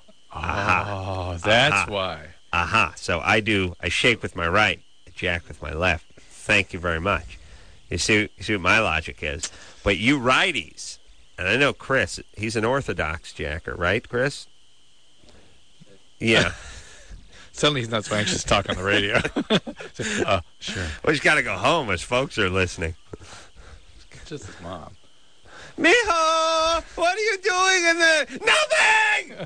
Oh, that's Aha. why. Aha. So I do. I shake with my right, I jack with my left. Thank you very much. You see, you see what my logic is. But you righties, and I know Chris. He's an orthodox jacker, right, Chris? Yeah. Suddenly he's not so anxious to talk on the radio. uh, sure. Well, he's got to go home as folks are listening. Just his mom. Mijo, what are you doing in there? Nothing!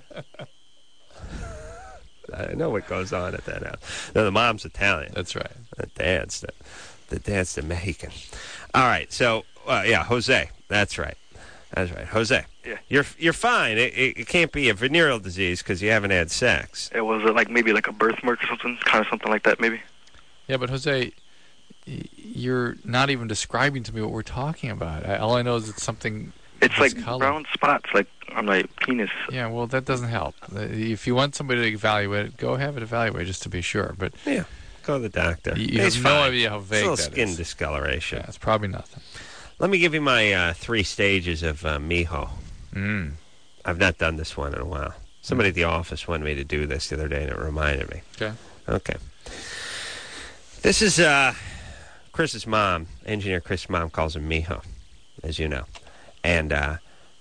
I know what goes on at that house. No, the mom's Italian. That's right. The dad's the, the dad's the Mexican. All right, so uh, yeah, Jose. That's right. That's right, Jose. Yeah. You're you're fine. It, it, it can't be a venereal disease because you haven't had sex. It was uh, like maybe like a birthmark or something, kind of something like that, maybe. Yeah, but Jose, y- you're not even describing to me what we're talking about. I, all I know is it's something. It's this like color. brown spots, like on my penis. Yeah, well, that doesn't help. Uh, If you want somebody to evaluate it, go have it evaluated just to be sure. But Yeah, go to the doctor. you, you It's have no fine. idea how It's a vague little that skin is. discoloration. Yeah, it's probably nothing. Let me give you my uh, three stages of uh, Mijo. Mm. I've not done this one in a while. Somebody at the office wanted me to do this the other day, and it reminded me. Okay. Okay. This is uh, Chris's mom. Engineer Chris's mom calls him Mijo, as you know. And uh,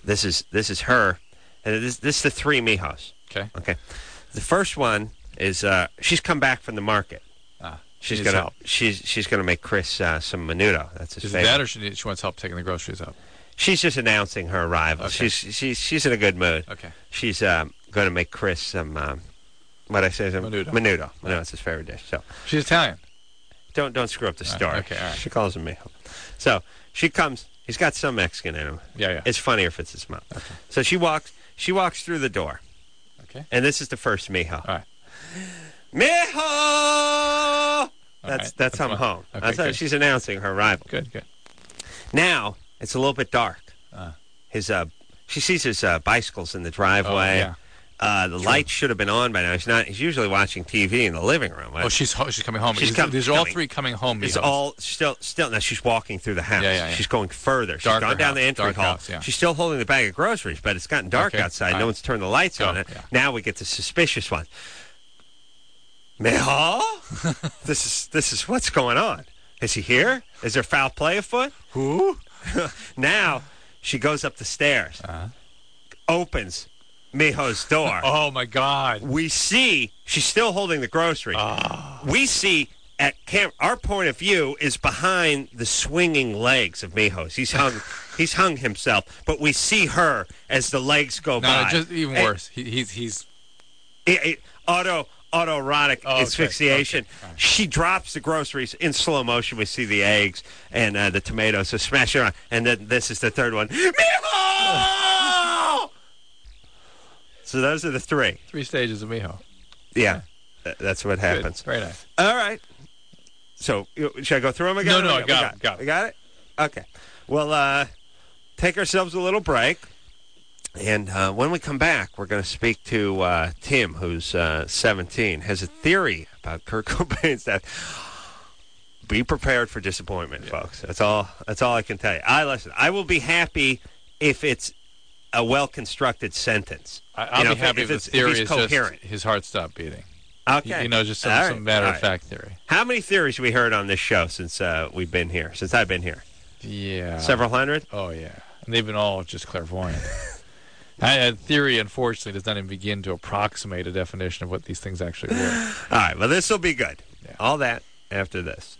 this is this is her, and this this is the three Mijos. Okay. Okay. The first one is uh, she's come back from the market. Ah, she's she needs gonna help. she's she's gonna make Chris uh, some menudo. That's his Is it favorite. that, or she, needs, she wants help taking the groceries out? She's just announcing her arrival. Okay. She's she's she's in a good mood. Okay. She's um, going to make Chris some. Um, what I say? Some Menudo. Menudo. Menudo. It's his favorite dish. So She's Italian. don't don't screw up the All right, story. okay, all right. She calls him Mijo. So she comes. He's got some Mexican in him. Yeah, yeah. It's funnier if it's his mom. Okay. So she walks. She walks through the door. Okay. And this is the first Mijo. All right. Mijo. All That's right. that's, I'm fine. home. Okay, That's how good. she's announcing her arrival. Good, good. Now it's a little bit dark. Uh, His uh, she sees his uh, bicycles in the driveway. Oh, yeah. Uh, the lights should have been on by now. He's not. He's usually watching T V in the living room. oh, she's ho- she's coming home. She's These, com- these are all coming. three coming home. It's Mijos. all still still. Now she's walking through the house. Yeah, yeah, yeah. She's going further. She's Darker gone down the house, entry dark hall. house, yeah. She's still holding the bag of groceries, but it's gotten dark Okay, outside. all No right. one's turned the lights Go, on it. yeah. Now we get the suspicious one. Mijo? this is this is what's going on. Is he here? Is there foul play afoot? Who? Now she goes up the stairs, Uh-huh. opens Mijo's door. Oh my God! We see she's still holding the groceries. Oh. We see at cam- our point of view is behind the swinging legs of Mijo's. He's hung, he's hung himself, but we see her as the legs go No, by. no, just even And worse. He, he's he's it- it- auto autoerotic Oh, okay, asphyxiation. okay, all right. She drops the groceries in slow motion. We see the eggs and uh, the tomatoes. So smash it around, and then this is the third one. Mijo! So those are the three. three stages of Mijo. Yeah, th- that's what Good. happens. Very nice. All right. So you- should I go through them again? No, no, We I got we it, got it. We got it? Okay. Well, uh, take ourselves a little break. And uh, when we come back, we're going to speak to uh, Tim, who's uh, seventeen, has a theory about Kurt Cobain's death. Be prepared for disappointment, folks. That's all. That's all I can tell you. I listen. I will be happy if it's a well-constructed sentence. I, I'll You know, be happy if, if the it's- if theory he's is coherent. just his heart stopped beating. Okay. You know, just some, All right. some matter All of right. fact theory. How many theories have we heard on this show since uh, we've been here? Since I've been here, Yeah. several hundred. Oh yeah, and they've been all just clairvoyant. I, uh, theory, unfortunately, does not even begin to approximate a definition of what these things actually were. All right. Well, this will be good. Yeah. All that after this.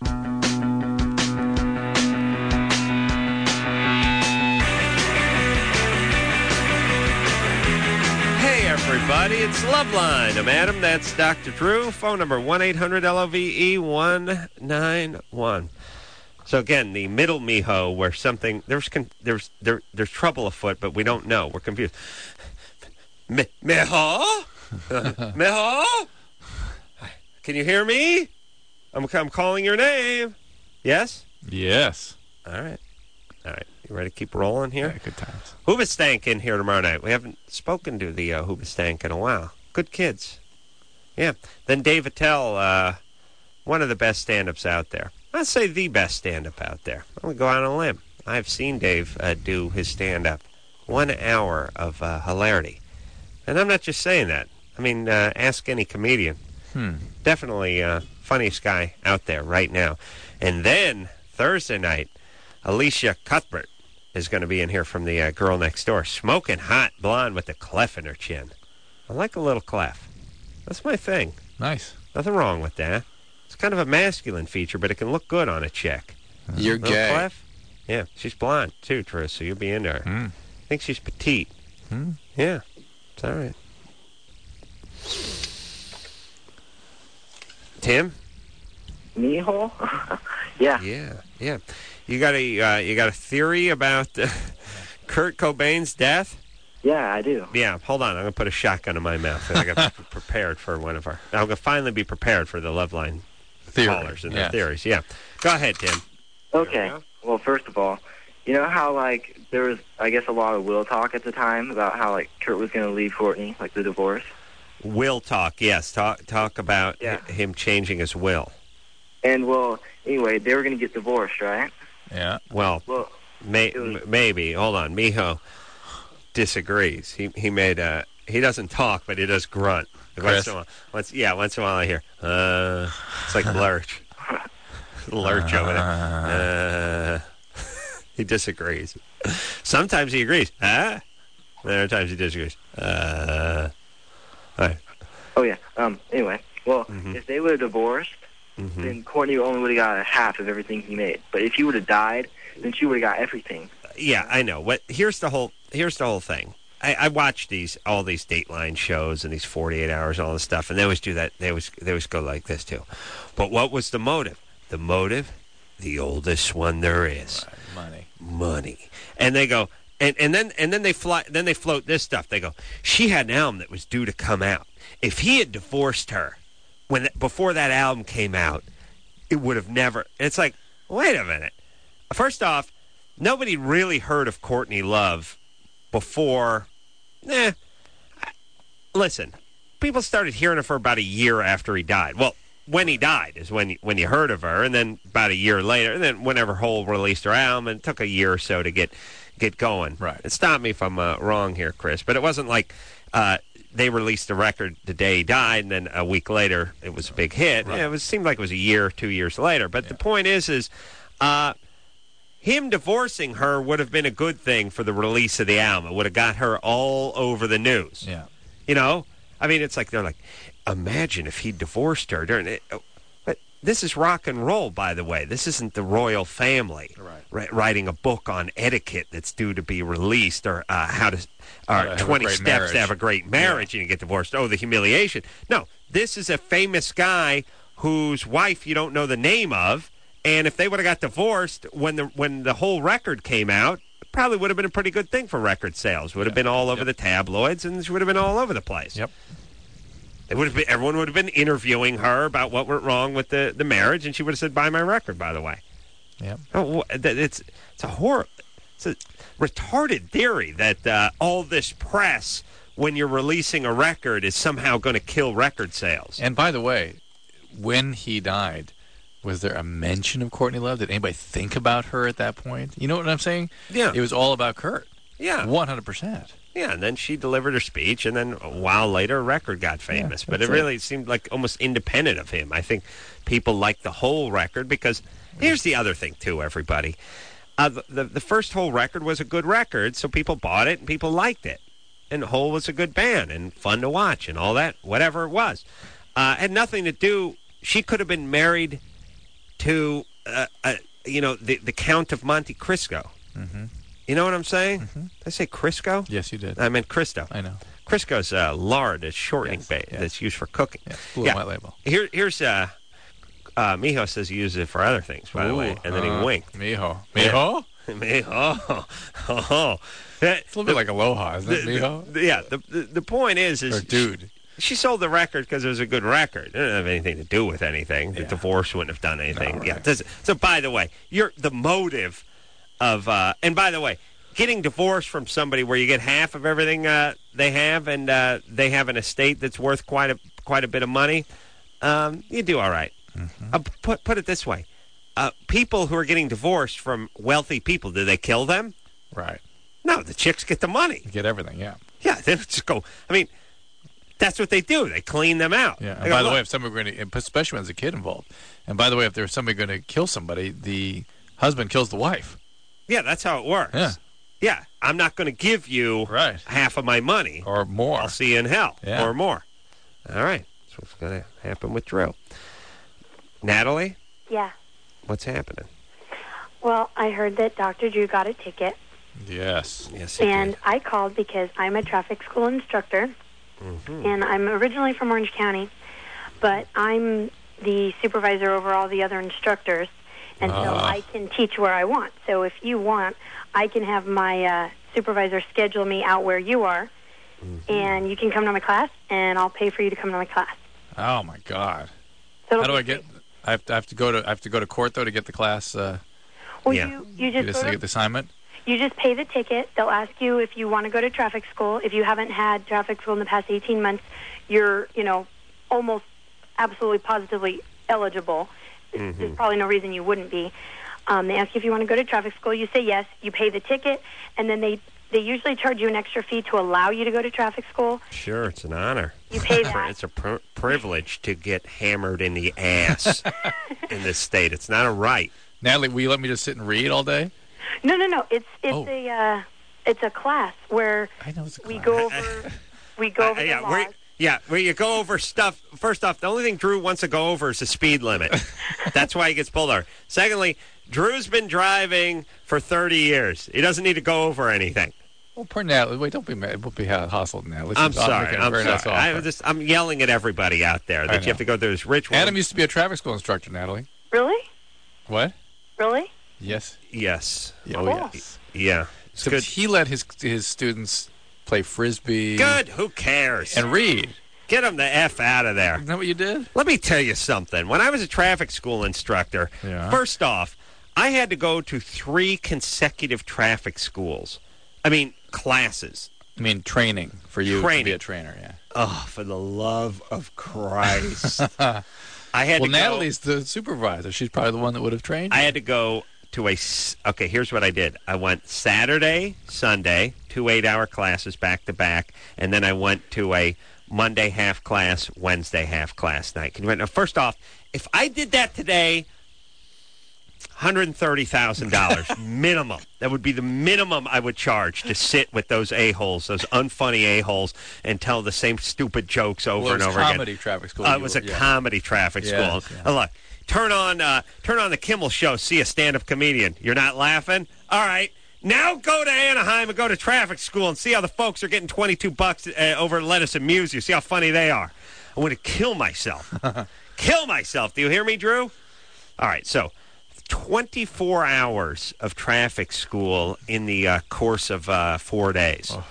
Hey, everybody. It's Loveline. I'm Adam. That's Doctor Drew. Phone number one eight hundred L O V E one nine one. So again, the middle Mijo, where something there's con, there's there there's trouble afoot, but we don't know. We're confused. Mi, Mijo, Mijo, can you hear me? I'm I'm calling your name. Yes. Yes. All right. All right. You ready to keep rolling here? Yeah, good times. Hoobastank in here tomorrow night. We haven't spoken to the uh, Hoobastank in a while. Good kids. Yeah. Then Dave Attell, uh, one of the best stand-ups out there. I'd say the best stand-up out there. I'm going to go out on a limb. I've seen Dave uh, do his stand-up. One hour of uh, hilarity. And I'm not just saying that. I mean, uh, ask any comedian. Hmm. Definitely uh, funniest guy out there right now. And then Thursday night, Alicia Cuthbert is going to be in here from the uh, Girl Next Door. Smoking hot blonde with a clef in her chin. I like a little clef. That's my thing. Nice. Nothing wrong with that. It's kind of a masculine feature, but it can look good on a chick. You're Little gay. clef? Yeah, she's blonde too, Tris, so you'll be into her. Hmm. I think she's petite. Hmm. Yeah, it's all right. Tim? Mijo? yeah. Yeah, yeah. You got a uh, you got a theory about uh, Kurt Cobain's death? Yeah, I do. Yeah, hold on. I'm going to put a shotgun in my mouth. And I got to be prepared for one of our... I'm going to finally be prepared for the Loveline Theory. callers and their Yeah. theories. Yeah. Go ahead, Tim. Okay. Well, first of all, you know how, like, there was, I guess, a lot of will talk at the time about how, like, Kurt was going to leave Courtney, like the divorce? Will talk, yes. Talk talk about Yeah. hi- him changing his will. And, well, anyway, they were going to get divorced, right? Yeah. Well, Well, may, it was- m- maybe. Hold on. Mijo disagrees. He he made a... He doesn't talk, but he does grunt. Once Chris? in a while, once, yeah, once in a while I hear, uh... It's like Lurch. Lurch over there. Uh, he disagrees. Sometimes he agrees. Ah, There are times he just goes, uh. All right. Oh yeah. Um. Anyway, well, Mhm. if they would have divorced, Mhm. then Courtney only would have got half of everything he made. But if he would have died, then she would have got everything. Yeah, I know. What here's the whole here's the whole thing. I, I watch these all these Dateline shows and these forty-eight hours and all this stuff, and they always do that. They always they always go like this too. But what was the motive? The motive, the oldest one there is, Right, money. money. And they go, and, and then and then they fly. Then they float this stuff. They go, she had an album that was due to come out. If he had divorced her when before that album came out, it would have never. It's like, wait a minute. First off, nobody really heard of Courtney Love before. Eh. Listen, people started hearing of her about a year after he died. Well, when he died is when you, when you heard of her, and then about a year later, and then whenever Hole released her album, and it took a year or so to get get going. Right. And stop me if I'm uh, wrong here, Chris, but it wasn't like uh, they released the record the day he died, and then a week later it was a big hit. Right. Yeah, it was seemed like it was a year, two years later. But Yeah. the point is, is uh, him divorcing her would have been a good thing for the release of the album. It would have got her all over the news. Yeah. You know, I mean, it's like they're like, imagine if he divorced her during it. But this is rock and roll, by the way. This isn't the royal family Right. ri- writing a book on etiquette that's due to be released, or uh, how to, How to or have a twenty great steps to marriage. have a great marriage, and you get divorced. Oh, the humiliation. No, this is a famous guy whose wife you don't know the name of, and if they would have got divorced when the when the whole record came out, it probably would have been a pretty good thing for record sales. Would have been all over Yep. the tabloids, and she would have been all over the place. Yep. It would have been, everyone would have been interviewing her about what went wrong with the, the marriage, and she would have said, "Buy my record." By the way, Yep. oh, wh- that- it's it's a horror, it's a retarded theory that uh, all this press when you're releasing a record is somehow going to kill record sales. And by the way, when he died, was there a mention of Courtney Love? Did anybody think about her at that point? You know what I'm saying? Yeah. It was all about Kurt. Yeah. one hundred percent. Yeah, and then she delivered her speech, and then a while later, a record got famous. Yeah, but it that's it. really seemed like almost independent of him. I think people liked the whole record because here's the other thing, too, everybody. Uh, the, the, the first Hole record was a good record, so people bought it and people liked it. And Hole was a good band and fun to watch and all that, whatever it was. Uh, had nothing to do. She could have been married to, uh, uh, you know, the, the Count of Monte Cristo. Mm-hmm. You know what I'm saying? Mhm. Did I say Crisco? Yes, you did. I meant Cristo. I know. Crisco's uh, lard, a shortening Yes, base yes. that's used for cooking. Yeah, blue and white label. Here, here's uh, uh, Mijo says he uses it for other things, by the Ooh, way, and then uh, he winked. Mijo. Yeah. Mijo? Mijo, oh, It's a little bit like Aloha, isn't it, the, Mijo? the- yeah. The, the the point is, is Or dude. She sold the record because it was a good record. It didn't have anything to do with anything. The Yeah. divorce wouldn't have done anything. No, Yeah. right. Does- So, by the way, you're the motive of, uh, and by the way, getting divorced from somebody where you get half of everything uh, they have, and uh, they have an estate that's worth quite a quite a bit of money, um, you do all right. Mm-hmm. Uh, put put it this way: uh, people who are getting divorced from wealthy people, do they kill them? Right. No, the chicks get the money. You get everything, yeah. Yeah, they just go. I mean, that's what they do. They clean them out. Yeah. They And go, by the "Look." way, if somebody were going to, especially when there's a kid involved, and by the way, if there's somebody going to kill somebody, the husband kills the wife. Yeah, that's how it works. Yeah. Yeah, I'm not going to give you Right. half of my money. Or more. I'll see you in hell. Yeah. Or more. All right. That's what's going to happen with Drew. Natalie, Yeah. what's happening? Well, I heard that Doctor Drew got a ticket, Yes. Yes, he and did. I called because I'm a traffic school instructor, Mhm. and I'm originally from Orange County, but I'm the supervisor over all the other instructors, and so Ah. I can teach where I want. So if you want, I can have my uh, supervisor schedule me out where you are, Mm-hmm. and you can come to my class, and I'll pay for you to come to my class. Oh my God. So How it'll do I be get? I have to, I have to go to. I have to go to court though to get the class. Uh, Well, Yeah. you, you you just just go to get the assignment. You just pay the ticket. They'll ask you if you want to go to traffic school. If you haven't had traffic school in the past eighteen months, you're, you know, almost absolutely positively eligible. Mhm. There's probably no reason you wouldn't be. Um, they ask you if you want to go to traffic school. You say yes. You pay the ticket, and then they, they usually charge you an extra fee to allow you to go to traffic school. Sure, it's an honor. You pay that. It's a pr- privilege to get hammered in the ass in this state. It's not a right. Natalie, will you let me just sit and read all day? No, no, no. It's it's Oh. a uh, It's a class where I know it's a we class. go over we go over Uh, the yeah, laws. where, yeah, where you go over stuff. First off, the only thing Drew wants to go over is the speed limit. That's why he gets pulled over. Secondly, Drew's been driving for thirty years. He doesn't need to go over anything. Well, poor Natalie. Wait, don't be mad. Don't be hostile, Natalie. I'm She's off sorry. making a I'm very sorry. nice offer. I'm, just, I'm yelling at everybody out there I that you know. have to go through this rich one. Adam used to be a traffic school instructor, Natalie. Really? What? Really? Yes. Yes. Oh, Cool. yes. Yeah. It's So good. he let his his students play frisbee. Good. Who cares? And read. Get them the F out of there. Isn't that what you did? Let me tell you something. When I was a traffic school instructor, Yeah. first off, I had to go to three consecutive traffic schools. I mean, classes. I mean, training for you to Training. be a trainer, yeah. Oh, for the love of Christ. I had well, to go. Natalie's the supervisor. She's probably the one that would have trained you. I had to go to a. s- Okay, here's what I did. I went Saturday, Sunday, two eight-hour classes back to back, and then I went to a Monday half class, Wednesday half class night. Can you now, first off, if I did that today, one hundred thirty thousand dollars minimum. That would be the minimum I would charge to sit with those a-holes, those unfunny a-holes, and tell the same stupid jokes over Well, it and was over again. comedy traffic school. Uh, You it was were- a yeah. comedy traffic Yes, school. yeah. Uh, look, turn on, uh, turn on the Kimmel Show. See a stand-up comedian. You're not laughing? All right. Now go to Anaheim and go to traffic school and see how the folks are getting twenty-two bucks uh, over Let Us Amuse You. See how funny they are. I want to kill myself. Kill myself. Do you hear me, Drew? All right. So, twenty-four hours of traffic school in the uh, course of uh, four days. Oh.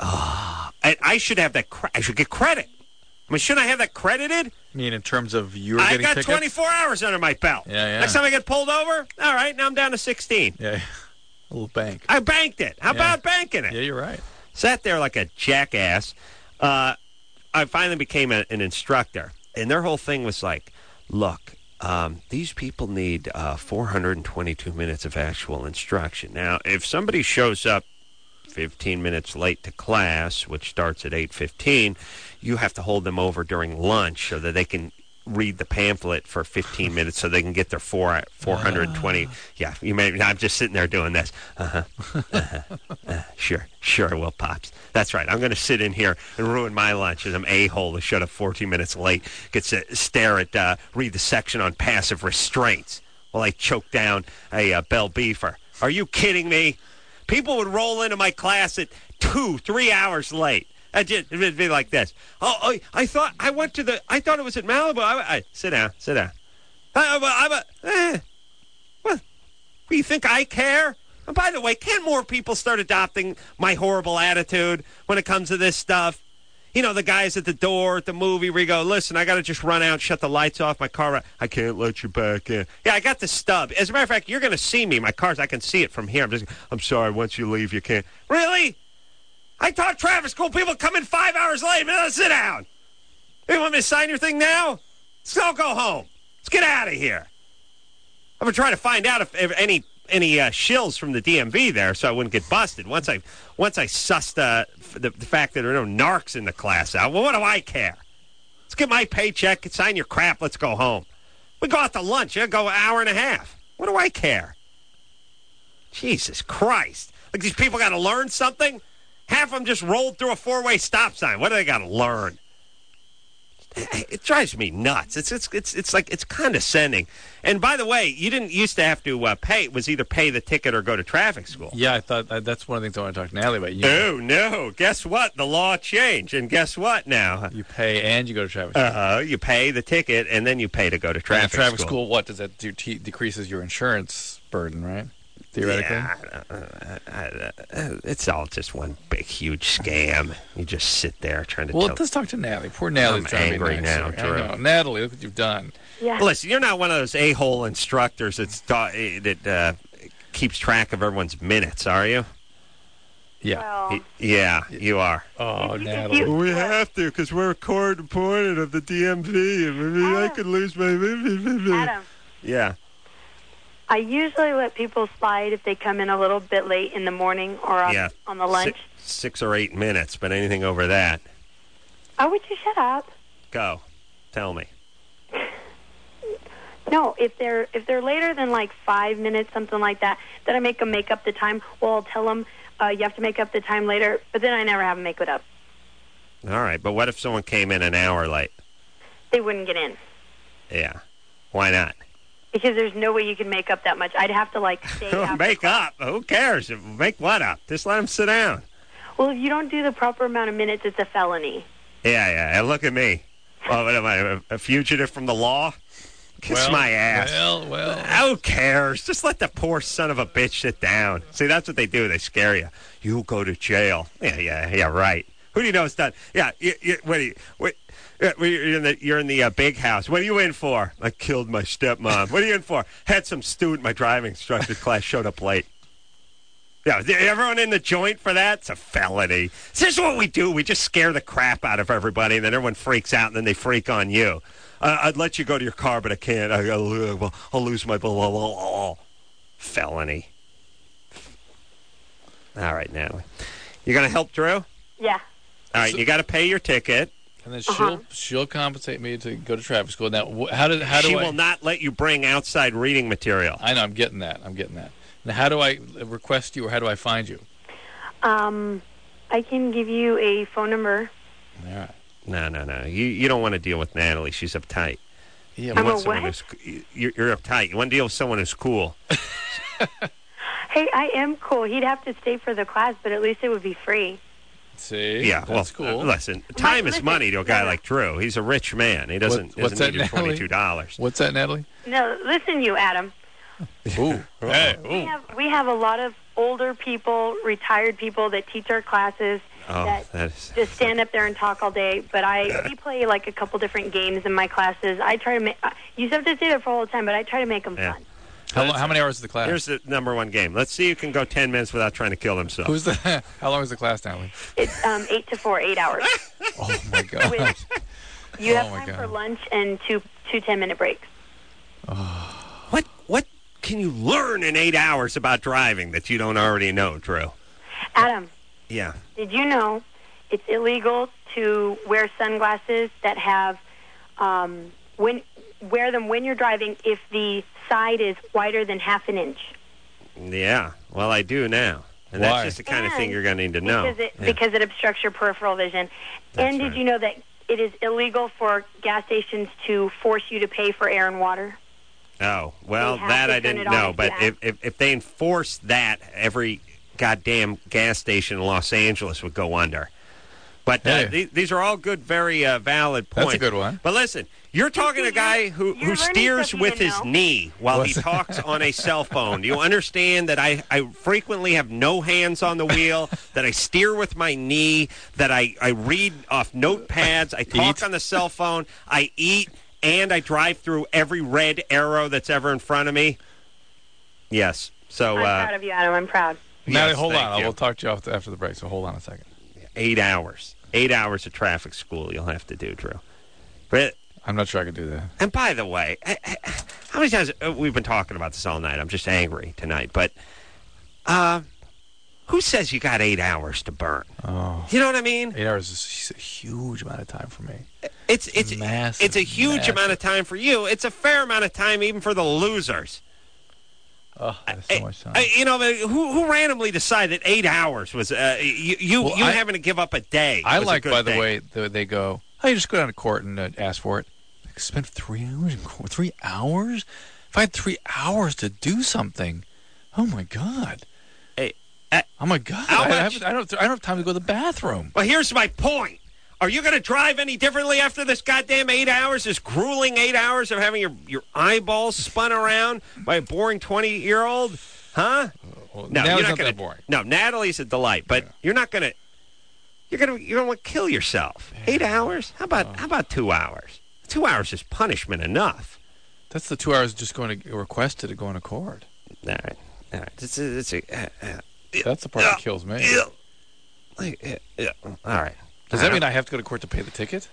I, I should have that. Cre- I should get credit. I mean, shouldn't I have that credited? I mean, in terms of you were I getting got tickets? twenty-four hours under my belt. Yeah, yeah. Next time I get pulled over, all right, now I'm down to sixteen. Yeah, a little bank. I banked it. How Yeah. about banking it? Yeah, you're right. Sat there like a jackass. Uh, I finally became a, an instructor, and their whole thing was like, look, um, these people need uh, four hundred twenty-two minutes of actual instruction. Now, if somebody shows up fifteen minutes late to class, which starts at eight fifteen, you have to hold them over during lunch so that they can read the pamphlet for fifteen minutes so they can get their four, four hundred twenty. Yeah, you may. I'm just sitting there doing this. Uh-huh. Uh-huh. Uh, sure. Sure, I will, Pops. That's right. I'm going to sit in here and ruin my lunch as I'm a-hole who showed up fourteen minutes late, gets to stare at, uh, read the section on passive restraints while I choke down a uh, Bell Beefer. Are you kidding me? People would roll into my class at two, three hours late. I just, it'd be like this. Oh, I, I thought I went to the. I thought it was at Malibu. I, I, sit down, sit down. I, I, I, eh, what? You think I care? And by the way, can more people start adopting my horrible attitude when it comes to this stuff? You know, the guys at the door at the movie where you go, listen, I got to just run out, shut the lights off, my car. I can't let you back in. Yeah, I got the stub. As a matter of fact, you're going to see me. My car's, I can see it from here. I'm just, I'm sorry, once you leave, you can't. Really? I taught traffic school people come in five hours late. Man, sit down. You want me to sign your thing now? Let's all go home. Let's get out of here. I'm going to try to find out if, if any any uh, shills from the D M V there so I wouldn't get busted. Once I once I sussed uh, the, the fact that there are no narcs in the class out, well, what do I care? Let's get my paycheck, sign your crap, let's go home. We go out to lunch, yeah, go an hour and a half. What do I care? Jesus Christ. Like these people got to learn something? Half of them just rolled through a four-way stop sign. What do they got to learn? It drives me nuts. It's it's it's it's like it's condescending. And by the way, you didn't used to have to uh, pay. It was either pay the ticket or go to traffic school. Yeah, I thought uh, that's one of the things I want to talk to Natalie about. You, Oh no! Guess what? The law changed, and guess what now? you pay and you go to traffic school. Uh, you pay the ticket, and then you pay to go to And traffic, the traffic school. school. What does that do? T- decreases your insurance burden, right? Theoretically. Yeah, uh, uh, uh, it's all just one big, huge scam. You just sit there trying to. Well, tell let's talk to Natalie. Poor Natalie's I'm trying angry to be nice now, here. Drew. I know. Natalie, look what you've done. Yeah. Listen, you're not one of those a-hole instructors that's ta- that uh, keeps track of everyone's minutes, are you? Yeah. Well, Y- yeah, you are. Oh, If you- if Natalie. you- We have to because we're court appointed of the D M V, and maybe I Adam. could lose my. Adam, Yeah. I usually let people slide if they come in a little bit late in the morning or on, Yeah. on the lunch. Six, six or eight minutes, but anything over that, Oh, would you shut up? go. Tell me. No, if they're if they're later than like five minutes, something like that, then I make them make up the time. Well, I'll tell them Uh, you have to make up the time later, but then I never have them make it up. All right, but what if someone came in an hour late? They wouldn't get in. Yeah. Why not? Because there's no way you can make up that much. I'd have to, like, stay after Make up? Who cares? Make what up? Just let them sit down. Well, if you don't do the proper amount of minutes, it's a felony. Yeah, yeah. And look at me. Oh, what am I, a, a fugitive from the law? Kiss Well, my ass. well, well. Who cares? Just let the poor son of a bitch sit down. See, that's what they do. They scare you. You go to jail. Yeah, yeah, yeah, right. Who do you know is done? Yeah, you, you, what do you... What, Yeah, well, You're in the, you're in the uh, big house. What are you in for? I killed my stepmom. What are you in for? Had some student, my driving instructor class, showed up late. Yeah, everyone in the joint for that? It's a felony. This is what we do. We just scare the crap out of everybody, and then everyone freaks out, and then they freak on you. Uh, I'd let you go to your car, but I can't. I, I'll, I'll lose my... Blah, blah, blah, blah. Felony. All right, Natalie. You going to help Drew? Yeah. All right, you got to pay your ticket. And then she'll Uh-huh. she'll compensate me to go to traffic school. Now, wh- how did how do she I? will not let you bring outside reading material. I know. I'm getting that. I'm getting that. Now, how do I request you, or how do I find you? Um, I can give you a phone number. All right. No, no, no. You you don't want to deal with Natalie. She's uptight. Yeah, you I'm want a someone what? who's you're, you're uptight. You want to deal with someone who's cool. Hey, I am cool. He'd have to stay for the class, but at least it would be free. See, yeah, well, that's cool. uh, listen, time is listen, money to a guy no, no. like Drew. He's a rich man. He doesn't, What- what's doesn't need that, your Natalie? twenty-two dollars. What's that, Natalie? No, listen, you, Adam. Ooh, hey, We ooh. have we have a lot of older people, retired people that teach our classes. Oh, that that is... just stand up there and talk all day. But I we play like a couple different games in my classes. I try to make. Uh, you have to stay there for all the time, but I try to make them Yeah. fun. How, lo- how many hours is the class? Here's the number one game. Let's see who can go ten minutes without trying to kill himself. Who's the? How long is the class, Natalie? It's um, eight to four, eight hours. Oh my God! With- You Oh, have my time God. for lunch and two two ten minute breaks. What what can you learn in eight hours about driving that you don't already know, Drew? Adam, Yeah. did you know it's illegal to wear sunglasses that have um, when wear them when you're driving if the side is wider than half an inch? Yeah. Well, I do now. And Why? that's just the kind of thing And you're going to need to know. Because it, Yeah. because it obstructs your peripheral vision. That's and did right. you know that it is illegal for gas stations to force you to pay for air and water? Oh, well, They have that to I turn didn't it on know. if But you if, if, if they enforced that, every goddamn gas station in Los Angeles would go under. But uh, Hey. these, these are all good, very uh, valid points. That's a good one. But listen, you're talking to a guy who, you're who learning steers stuff you with didn't his know. knee while he What's- talks on a cell phone. Do you understand that I, I frequently have no hands on the wheel, that I steer with my knee, that I, I read off notepads, I talk Eat. on the cell phone, I eat, and I drive through every red arrow that's ever in front of me? Yes. So I'm uh, proud of you, Adam. I'm proud. Natalie, yes, hold thank on. I you. will talk to you after, after the break. So hold on a second. eight hours. Eight hours of traffic school you'll have to do, Drew. But I'm not sure I can do that. And by the way, I- I- how many times uh, we've been talking about this all night? I'm just angry tonight. But uh, who says you got eight hours to burn? Oh, You know what I mean? eight hours is a huge amount of time for me. It's it's Massive, it's a huge massive. amount of time for you. It's a fair amount of time even for the losers. Oh, that's so much time. I, you know, but who who randomly decided eight hours was uh, you you, Well, you I- having to give up a day? I was a like, good by the thing. way, the, they go, oh, you just go down to court and uh, ask for it. Like, spend three hours in court. Three hours? If I had three hours to do something, oh my God. Hey, uh, oh my God. how I, much- have, I, don't, I don't have time to go to the bathroom. Well, here's my point. Are you going to drive any differently after this goddamn eight hours, this grueling eight hours of having your, your eyeballs spun around by a boring twenty-year-old? Huh? Well, No, Natalie's you're not not going that boring. No, Natalie's a delight, but Yeah. you're not going to. You're going to. You're going to kill yourself. Eight hours? How about? Oh. How about two hours? Two hours is punishment enough. That's the two hours just going to request to go into court. All right. All right. It's a, it's a, uh, uh, That's the part that kills me. yeah. Like, uh, yeah. All right. Does that mean I have to go to court to pay the ticket?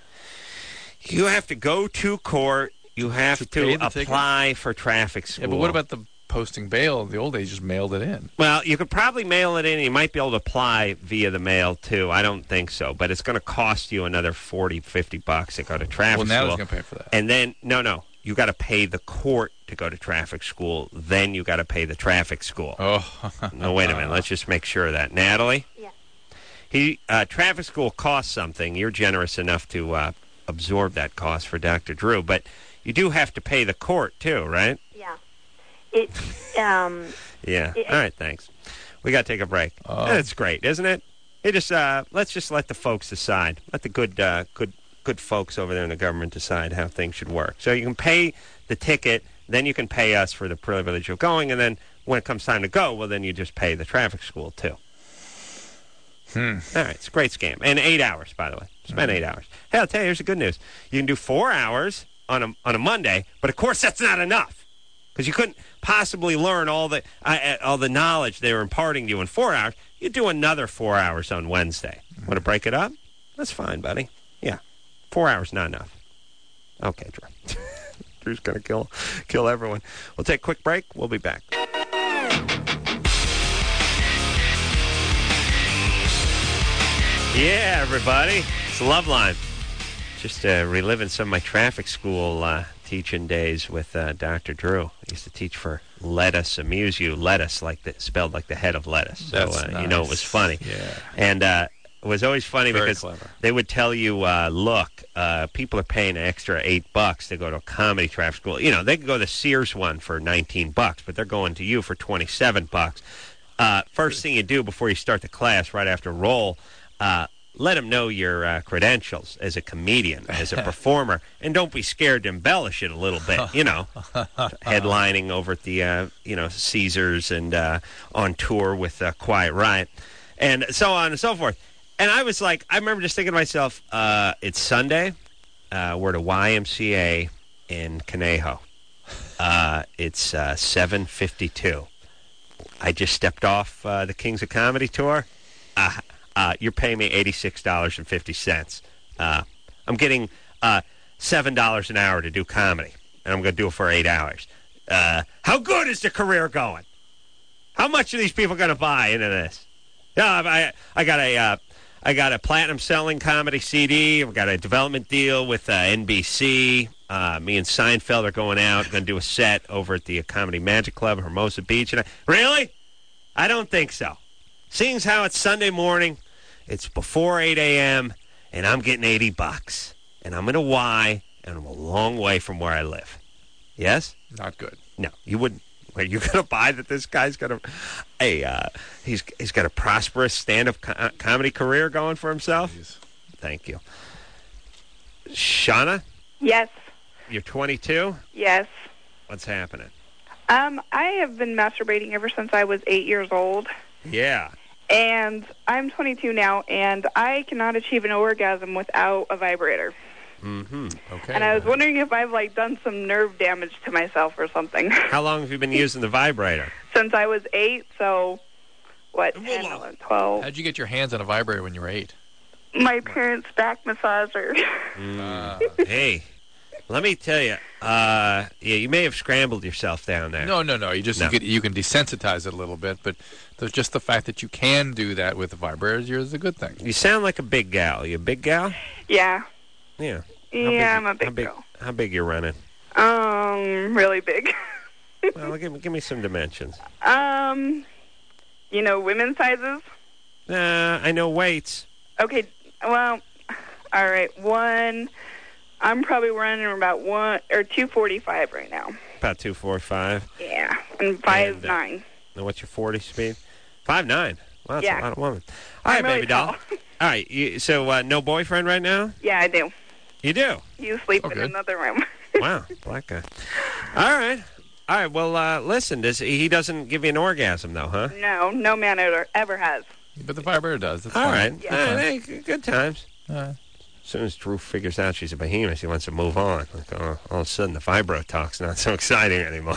You have to go to court. You have To to, pay the ticket? apply for traffic school. Yeah, but what about the posting bail? In the old days, you just mailed it in. Well, you could probably mail it in. You might be able to apply via the mail, too. I don't think so. But it's going to cost you another forty, fifty bucks to go to traffic Well, school. Natalie's going to pay for that. And then, no, no. you got to pay the court to go to traffic school. Then you got to pay the traffic school. Oh. No, wait a minute. Let's just make sure of that. Natalie? Yeah. He, uh, traffic school costs something. You're generous enough to uh, absorb that cost for Doctor Drew. But you do have to pay the court, too, right? Yeah. It, um... Yeah. It, All right, thanks. We got to take a break. Oh. That's great, isn't it? It just, uh, let's just let the folks decide. Let the good, uh, good... good folks over there in the government decide how things should work. So you can pay the ticket, then you can pay us for the privilege of going, and then when it comes time to go, well, then you just pay the traffic school, too. Hmm. All right, it's a great scam. And eight hours, by the way. Spend Mm. eight hours. Hey, I'll tell you, here's the good news. You can do four hours on a, on a Monday, but of course that's not enough. Because you couldn't possibly learn all the uh, all the knowledge they were imparting to you in four hours. You do another four hours on Wednesday. Mm. Want to break it up? That's fine, buddy. Yeah. Four hours, not enough. Okay, Drew. Drew's going to kill kill everyone. We'll take a quick break. We'll be back. Yeah, everybody. It's Loveline. Just uh, reliving some of my traffic school uh, teaching days with uh, Doctor Drew. I used to teach for Let Us Amuse You. Lettuce, like the, spelled like the head of lettuce. So, That's uh, nice. you know, it was funny. Yeah. And uh, it was always funny Very because clever. they would tell you, uh, look, uh, people are paying an extra eight bucks to go to a comedy traffic school. You know, they could go to the Sears one for nineteen bucks, but they're going to you for twenty-seven bucks. Uh, first thing you do before you start the class, right after roll, uh, let them know your uh, credentials as a comedian, as a performer, and don't be scared to embellish it a little bit. You know, headlining over at the uh, you know Caesars and uh, on tour with uh, Quiet Riot, and so on and so forth. And I was like, I remember just thinking to myself, uh, it's Sunday. Uh, we're at a Y M C A in Conejo. Uh, it's uh, seven fifty-two. I just stepped off uh, the Kings of Comedy tour. Uh, uh, you're paying me eighty-six dollars and fifty cents. Uh, I'm getting uh, seven dollars an hour to do comedy, and I'm going to do it for eight hours. Uh, how good is the career going? How much are these people going to buy into this? Yeah, I, I got a... Uh, I got a platinum selling comedy C D. I've got a development deal with uh, N B C. Uh, me and Seinfeld are going out, going to do a set over at the Comedy Magic Club, Hermosa Beach. And I, really? I don't think so. Seeing as how it's Sunday morning, it's before eight a.m., and I'm getting eighty bucks. And I'm in a Y, and I'm a long way from where I live. Yes? Not good. No, you wouldn't. Are you going to buy that this guy's going to, hey, uh, he's he's got a prosperous stand-up co- comedy career going for himself? Jeez. Thank you. Shauna, Yes, you're twenty-two? yes. What's happening? Um, I have been masturbating ever since I was eight years old, Yeah. and I'm twenty-two now, and I cannot achieve an orgasm without a vibrator. Mm-hmm. Okay. And I was wondering if I've like done some nerve damage to myself or something. How long have you been using the vibrator? Since I was eight, so what, ten, eleven, twelve. How'd you get your hands on a vibrator when you were eight? My parents' back massager. Mm. Hey, let me tell you, uh, yeah, you may have scrambled yourself down there. No, no, no. You just No. You, could, you can desensitize it a little bit, but there's just the fact that you can do that with the vibrator is a good thing. You sound like a big gal. You a big gal? Yeah. Yeah. How Yeah, big- I'm a big how big, girl. How big you running? Um, really big. Well, give me, give me some dimensions. Um, you know, women's sizes. Nah, I know weights. Okay, well, all right. One, I'm probably running about one or two forty-five right now. About two forty-five. Yeah, and five And, uh, nine. Now, what's your forty speed? Five nine. Wow, that's Yeah. a lot of women. All right, I'm really baby doll. tall. All right, you, so uh, no boyfriend right now? Yeah, I do. You do? You sleep Oh, in good. another room. Wow, black guy. All right. All right, well, uh, listen, does, he doesn't give you an orgasm, though, huh? No, no man ever, ever has. But the vibrator does. That's All fine. right. Good All right, times. hey, good times. All right. As soon as Drew figures out she's a behemoth, he wants to move on. Like, oh, all of a sudden, the vibro talk's not so exciting anymore.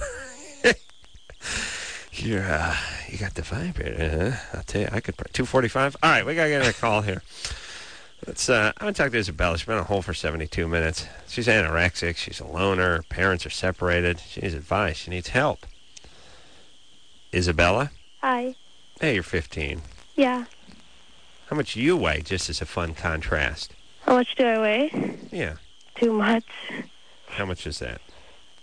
You're, uh, you got the vibrator, huh? I'll tell you, I could... two forty-five? All right, we got to get a call here. Let's, uh, I'm going to talk to Isabella. She's been on hold for seventy-two minutes. She's anorexic. She's a loner. Her parents are separated. She needs advice. She needs help. Isabella? Hi. Hey, you're fifteen. Yeah. How much do you weigh, just as a fun contrast? How much do I weigh? Yeah. Too much. How much is that?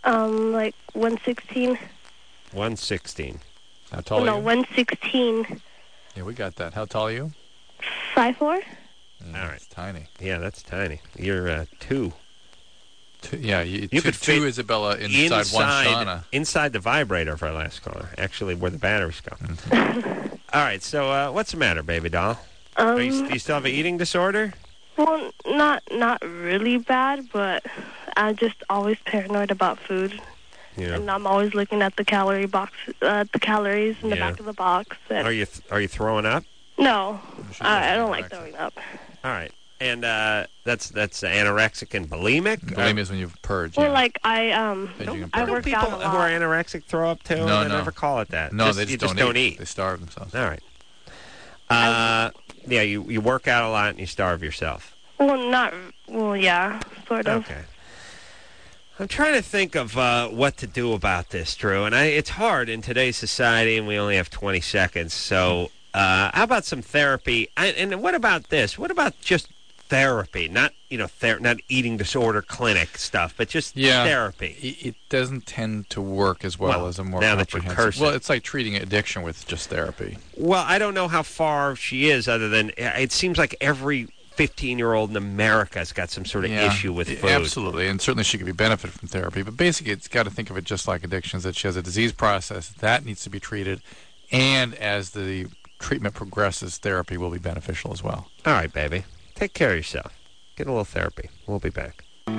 Um, like one sixteen. one sixteen. How tall Oh, are no, you? one sixteen. Yeah, we got that. How tall are you? five four. Mm, All right. It's tiny. Yeah, that's tiny. You're uh, two. Two, yeah, you, You two, could fit two Isabella inside, one Shauna. Inside the vibrator of our last caller, actually, where the batteries go. Mm-hmm. All right, so uh, what's the matter, baby doll? Um, Are you, do you still have an eating disorder? Well, not not really bad, but I'm just always paranoid about food. Yeah. And I'm always looking at the calorie box, uh, the calories in the Yeah. back of the box. And Are you th- are you throwing up? no, I, I don't like throwing up. All right, and uh, that's that's anorexic and bulimic. Bulimic is when you purge. Well, yeah. like I um, can I purge. work People out a who are lot. anorexic throw up too. No, I no. never call it that. No, Just- they just, you don't, just don't eat. eat. They starve themselves. All right. Uh, yeah, you you work out a lot and you starve yourself. Well, not well, yeah, sort of. Okay. I'm trying to think of uh, what to do about this, Drew, and I, it's hard in today's society, and we only have twenty seconds. So, uh, how about some therapy? I, and what about this? What about just therapy? Not you know, ther- not eating disorder clinic stuff, but just Yeah, therapy. It, it doesn't tend to work as well, Well, as a more now that you're comprehensive. cursing. Well, it's like treating addiction with just therapy. Well, I don't know how far she is, other than it seems like every fifteen-year-old in America has got some sort of Yeah, issue with i- food. Absolutely, and certainly she could be benefit from therapy. But basically, it's got to think of it just like addictions, that she has a disease process that needs to be treated, and as the treatment progresses, therapy will be beneficial as well. All right, baby. Take care of yourself. Get a little therapy. We'll be back.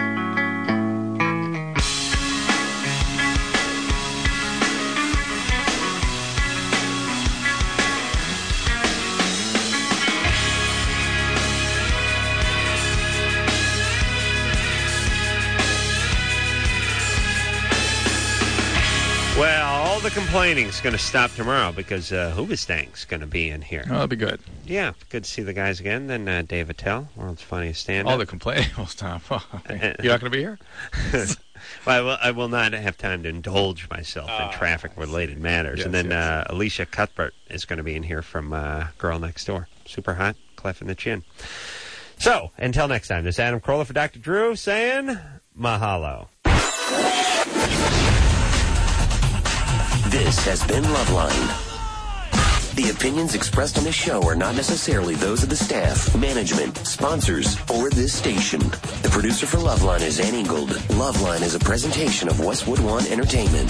Well, all the complaining's going to stop tomorrow because uh, Hoobastank's going to be in here. Oh, that'll be good. Yeah, good to see the guys again. Then uh, Dave Attell, world's funniest stand-up. All the complaining will stop. You're not going to be here? well, I will, I will not have time to indulge myself in traffic-related matters. Yes, and then yes. uh, Alicia Cuthbert is going to be in here from uh, Girl Next Door. Super hot, clef in the chin. So, until next time, this is Adam Carolla for Doctor Drew saying mahalo. This has been Loveline. The opinions expressed on this show are not necessarily those of the staff, management, sponsors, or this station. The producer for Loveline is Ann Ingold. Loveline is a presentation of Westwood One Entertainment.